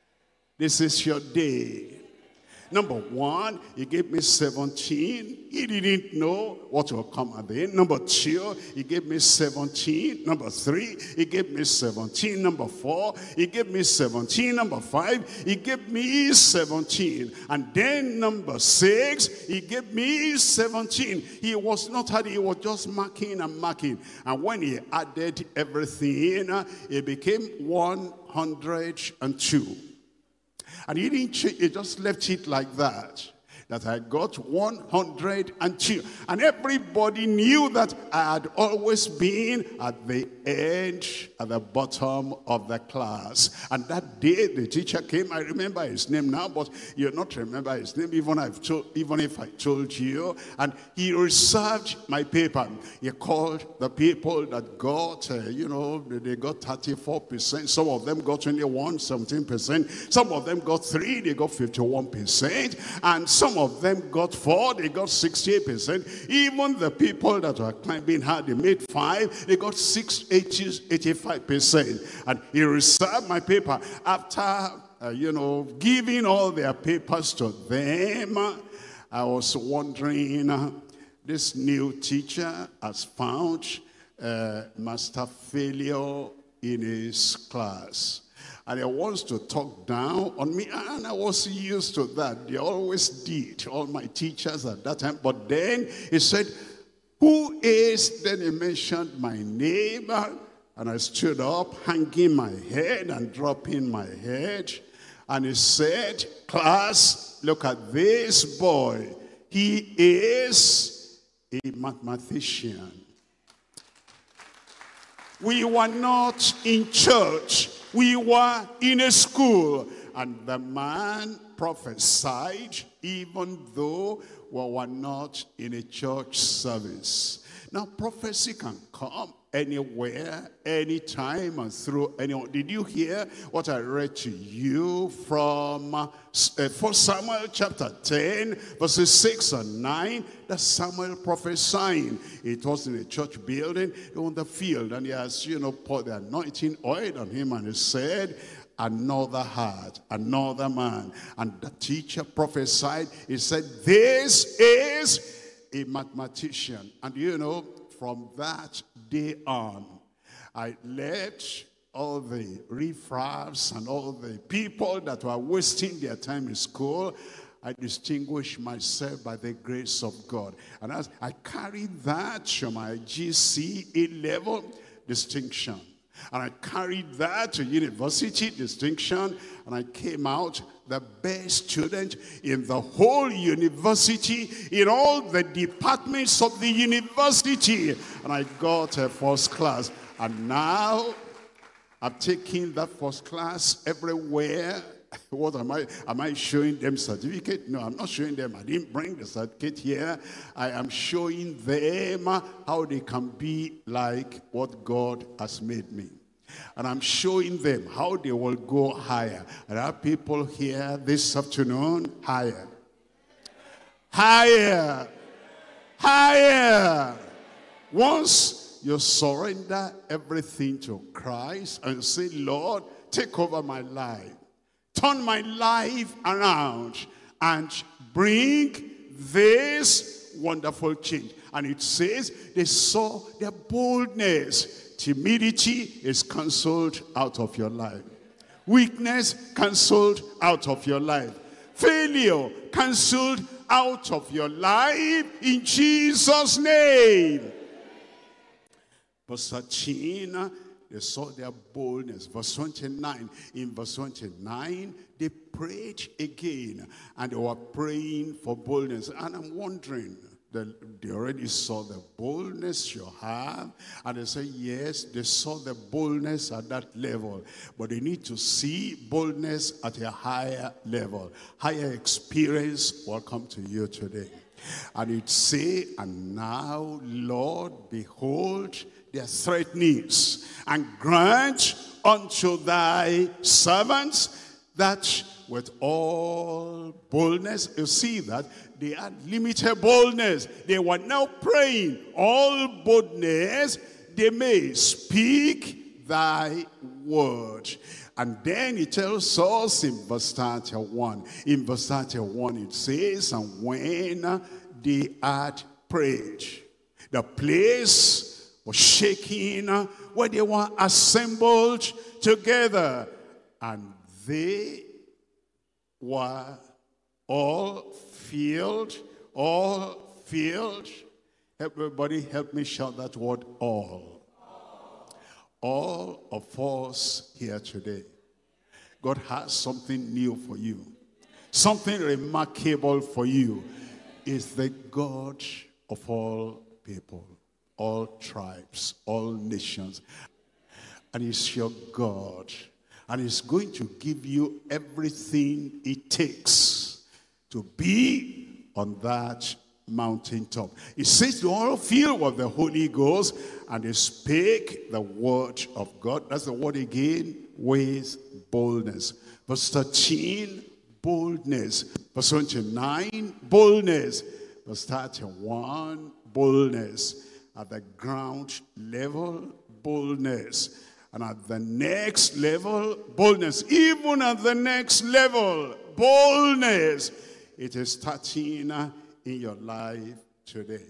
This is your day. Number one, he gave me seventeen. He didn't know what will come at the end. Number two, he gave me seventeen. Number three, he gave me seventeen. Number four, he gave me seventeen. Number five, he gave me seventeen. And then number six, he gave me seventeen. He was not hard, he was just marking and marking. And when he added everything, it became one hundred two. And he didn't change, he just left it like that. That I got one hundred two. And everybody knew that I had always been at the edge, at the bottom of the class. And that day the teacher came, I remember his name now, but you'll not remember his name, even, I've told, even if I told you. And he reserved my paper. He called the people that got, uh, you know, they got thirty-four percent. Some of them got twenty-one, seventeen percent. Some of them got three, they got fifty-one percent. And some of them got four, they got sixty-eight percent. Even the people that were climbing hard, they made five, they got six, eighty, eighty-five percent. And he reserved my paper. After, uh, you know, giving all their papers to them, I was wondering, uh, this new teacher has found uh, master failure in his class. And he wants to talk down on me, and I was used to that. They always did, all my teachers at that time. But then he said, who is, then he mentioned my name, and I stood up, hanging my head and dropping my head. And he said, class, look at this boy. He is a mathematician. We were not in church. We were in a school, and the man prophesied even though we were not in a church service. Now, prophecy can come anywhere, anytime, and through anyone. Did you hear what I read to you from uh, First Samuel chapter ten, verses six and nine? That's Samuel prophesying. It was in a church building on the field, and he has, you know, poured the anointing oil on him, and he said, another heart, another man. And the teacher prophesied. He said, this is a mathematician. And you know, from that day on, I left all the riffraffs and all the people that were wasting their time in school. I distinguished myself by the grace of God. And as I carried that to my G C E level distinction. And I carried that to university distinction, and I came out the best student in the whole university, in all the departments of the university. And I got a first class. And now, I'm taking that first class everywhere. What am I? Am I showing them certificate? No, I'm not showing them. I didn't bring the certificate here. I am showing them how they can be like what God has made me. And I'm showing them how they will go higher. There are people here this afternoon, higher. Higher. Higher. Once you surrender everything to Christ and say, Lord, take over my life. Turn my life around and bring this wonderful change. And it says they saw their boldness. Timidity is cancelled out of your life. Weakness cancelled out of your life. Failure cancelled out of your life in Jesus' name. Verse thirteen, they saw their boldness. Verse twenty-nine. In verse twenty-nine, they prayed again. And they were praying for boldness. And I'm wondering, they already saw the boldness you have. And they say, yes, they saw the boldness at that level. But they need to see boldness at a higher level. Higher experience will come to you today. And it say, and now, Lord, behold their threatenings, and grant unto thy servants that with all boldness, you see that they had limited boldness. They were now praying, all boldness, they may speak thy word. And then it tells us in verse thirty-one. In verse thirty-one it says, and when they had prayed, the place was shaking where they were assembled together. And they were all filled, all filled. Everybody help me shout that word, all. All of us here today. God has something new for you. Something remarkable for you. Is the God of all people, all tribes, all nations. And he's your God. And he's going to give you everything it takes to be on that mountaintop. It says to all filled with the Holy Ghost, and they spake the word of God. That's the word again, with boldness. Verse thirteen, boldness. Verse twenty-nine, boldness. Verse thirty-one, boldness. At the ground level, boldness. And at the next level, boldness. Even at the next level, boldness. It is starting in your life today.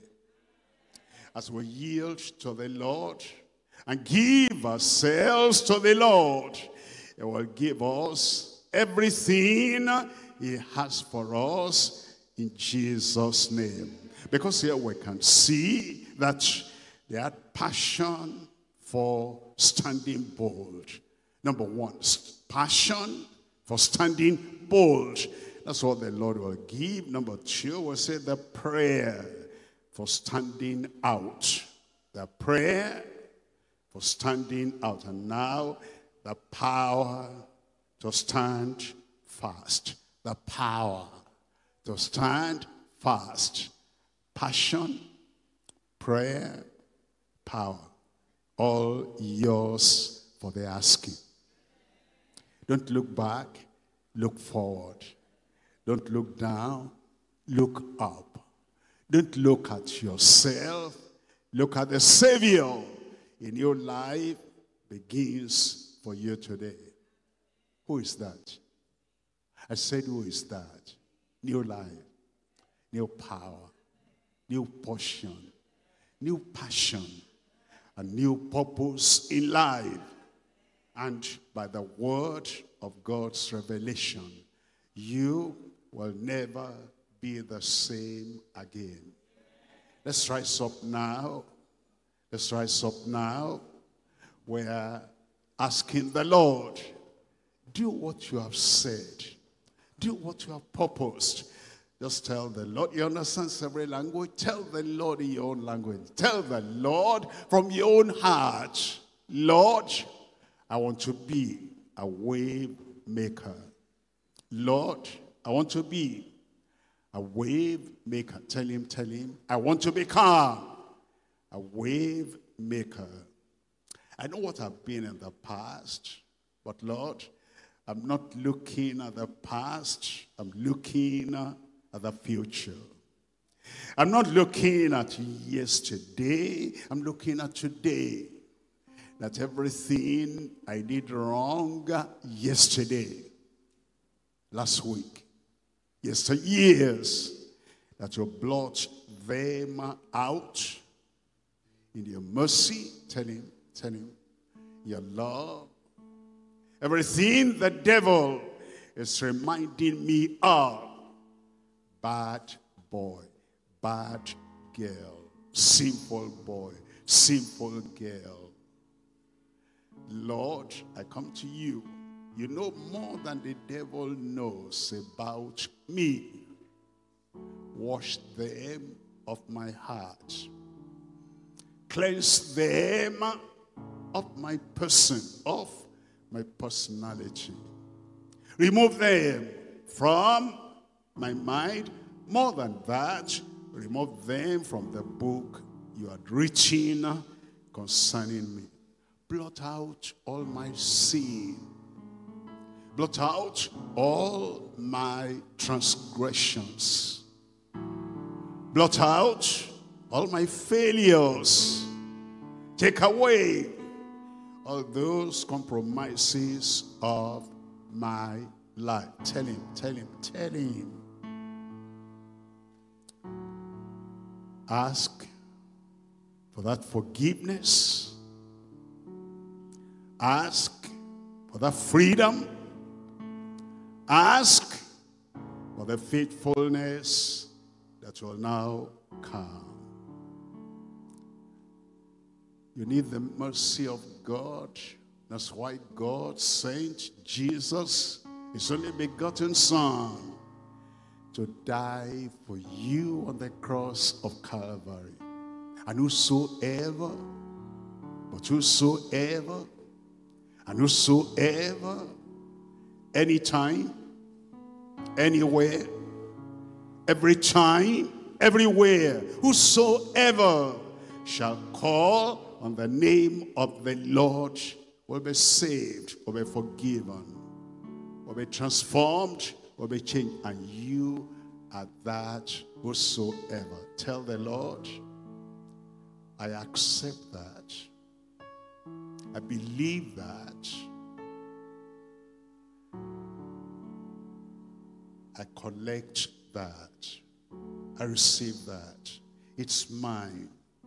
As we yield to the Lord and give ourselves to the Lord, He will give us everything He has for us in Jesus' name. Because here we can see that they had passion for standing bold. Number one, passion for standing bold. That's what the Lord will give. Number two, we'll say the prayer for standing out. The prayer for standing out. And now, the power to stand fast. The power to stand fast. Passion, prayer, power. All yours for the asking. Don't look back, look forward. Don't look down, look up. Don't look at yourself, look at the Savior. In your life begins for you today. Who is that? I said, who is that? New life, new power, new portion, new passion, a new purpose in life. And by the word of God's revelation, you will never be the same again. Let's rise up now. Let's rise up now. We're asking the Lord, do what you have said. Do what you have purposed. Just tell the Lord. You understand every language? Tell the Lord in your own language. Tell the Lord from your own heart. Lord, I want to be a wave maker. Lord, I want to be a wave maker. Tell him, tell him, I want to become a wave maker. I know what I've been in the past, but Lord, I'm not looking at the past. I'm looking at the future. I'm not looking at yesterday. I'm looking at today. That everything I did wrong yesterday, last week, yesteryears, that you blot them out in your mercy. Tell him, tell him, your love. Everything the devil is reminding me of. Bad boy, bad girl, sinful boy, sinful girl. Lord, I come to you. You know more than the devil knows about me. Wash them of my heart. Cleanse them of my person, of my personality. Remove them from my mind. More than that, remove them from the book you had written concerning me. Blot out all my sin. Blot out all my transgressions. Blot out all my failures. Take away all those compromises of my life. Tell him, tell him, tell him. Ask for that forgiveness. Ask for that freedom. Ask for the faithfulness that will now come. You need the mercy of God. That's why God sent Jesus, his only begotten Son, to die for you on the cross of Calvary. And whosoever, but whosoever, and whosoever, anytime, anywhere, every time, everywhere, whosoever shall call on the name of the Lord will be saved, will be forgiven, will be transformed, will be changed. And you are that whosoever. Tell the Lord, I accept that. I believe that. I collect that. I receive that. It's mine.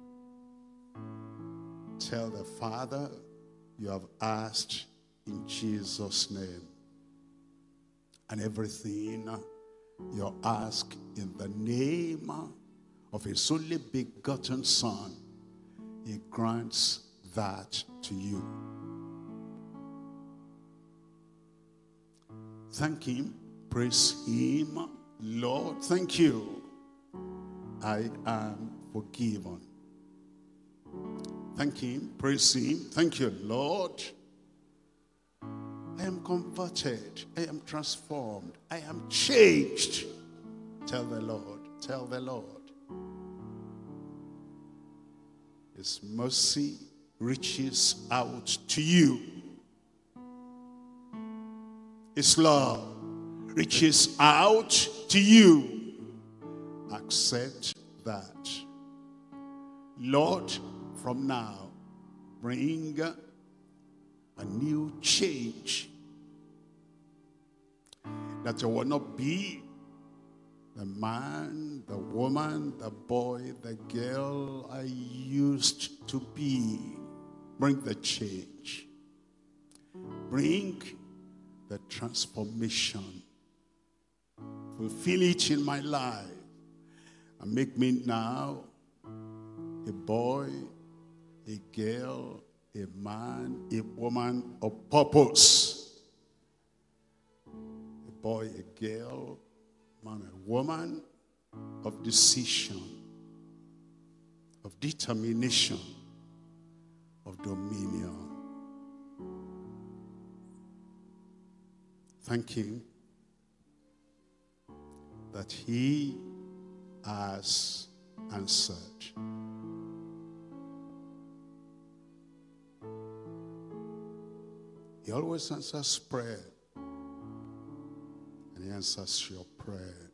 Tell the Father, you have asked in Jesus' name. And everything you ask in the name of his only begotten Son, he grants that to you. Thank him. Praise him. Lord, thank you. I am forgiven. Thank him. Praise him. Thank you, Lord. I am converted. I am transformed. I am changed. Tell the Lord. Tell the Lord. His mercy reaches out to you. His love reaches out to you. Accept that. Lord, from now, bring a new change. That you will not be the man, the woman, the boy, the girl I used to be. Bring the change. Bring the transformation. Fulfill it in my life. And make me now a boy, a girl, a man, a woman of purpose. A boy, a girl, man, a woman of decision, of determination, of dominion. Thank him that he has answered. He always answers prayer. And he answers your prayer.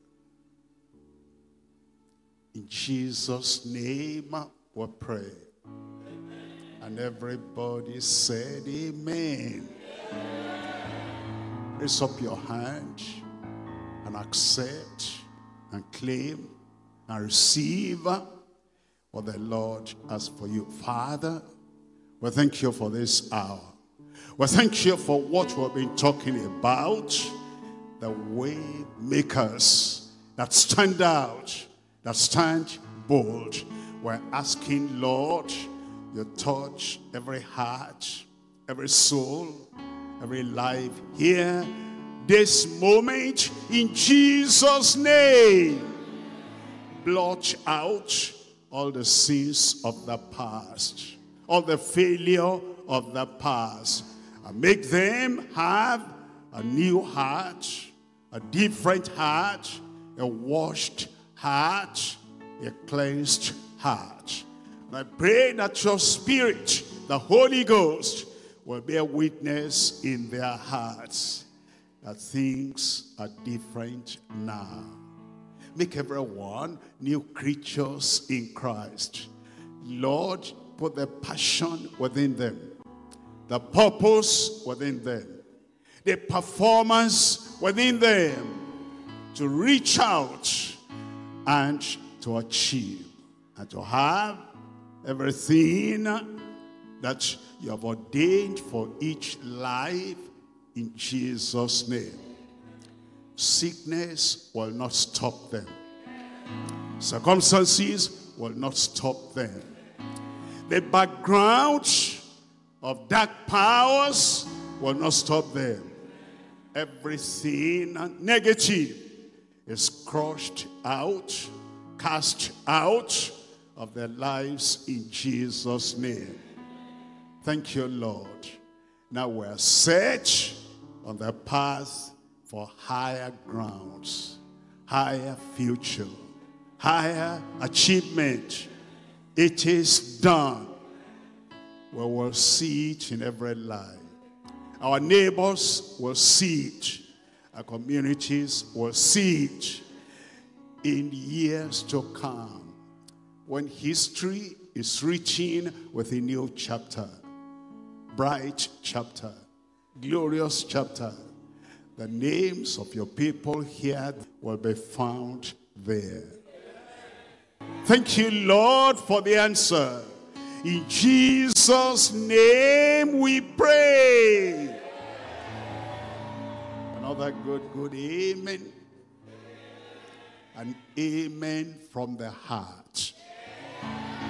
In Jesus' name we pray. Amen. And everybody said amen. Amen. Raise up your hand and accept and claim and receive what the Lord has for you. Father, we thank you for this hour. We thank you for what we've been talking about. The way makers that stand out, that stand bold. We're asking, Lord, you touch every heart, every soul, every life here, this moment, in Jesus' name. Blot out all the sins of the past, all the failure of the past, and make them have a new heart, a different heart, a washed heart, a cleansed heart. And I pray that your Spirit, the Holy Ghost, will bear witness in their hearts that things are different now. Make everyone new creatures in Christ. Lord, put the passion within them, the purpose within them, the performance within them to reach out and to achieve and to have everything that you have ordained for each life in Jesus' name. Sickness will not stop them. Circumstances will not stop them. The background of dark powers will not stop them. Everything negative is crushed out, cast out of their lives in Jesus' name. Thank you, Lord. Now we're set on the path for higher grounds, higher future, higher achievement. It is done. We will see it in every life. Our neighbors will see it. Our communities will see it in years to come, when history is reaching with a new chapter, bright chapter, glorious chapter. The names of your people here will be found there. Thank you, Lord, for the answer. In Jesus' name we pray. Another good, good amen. An amen from the heart.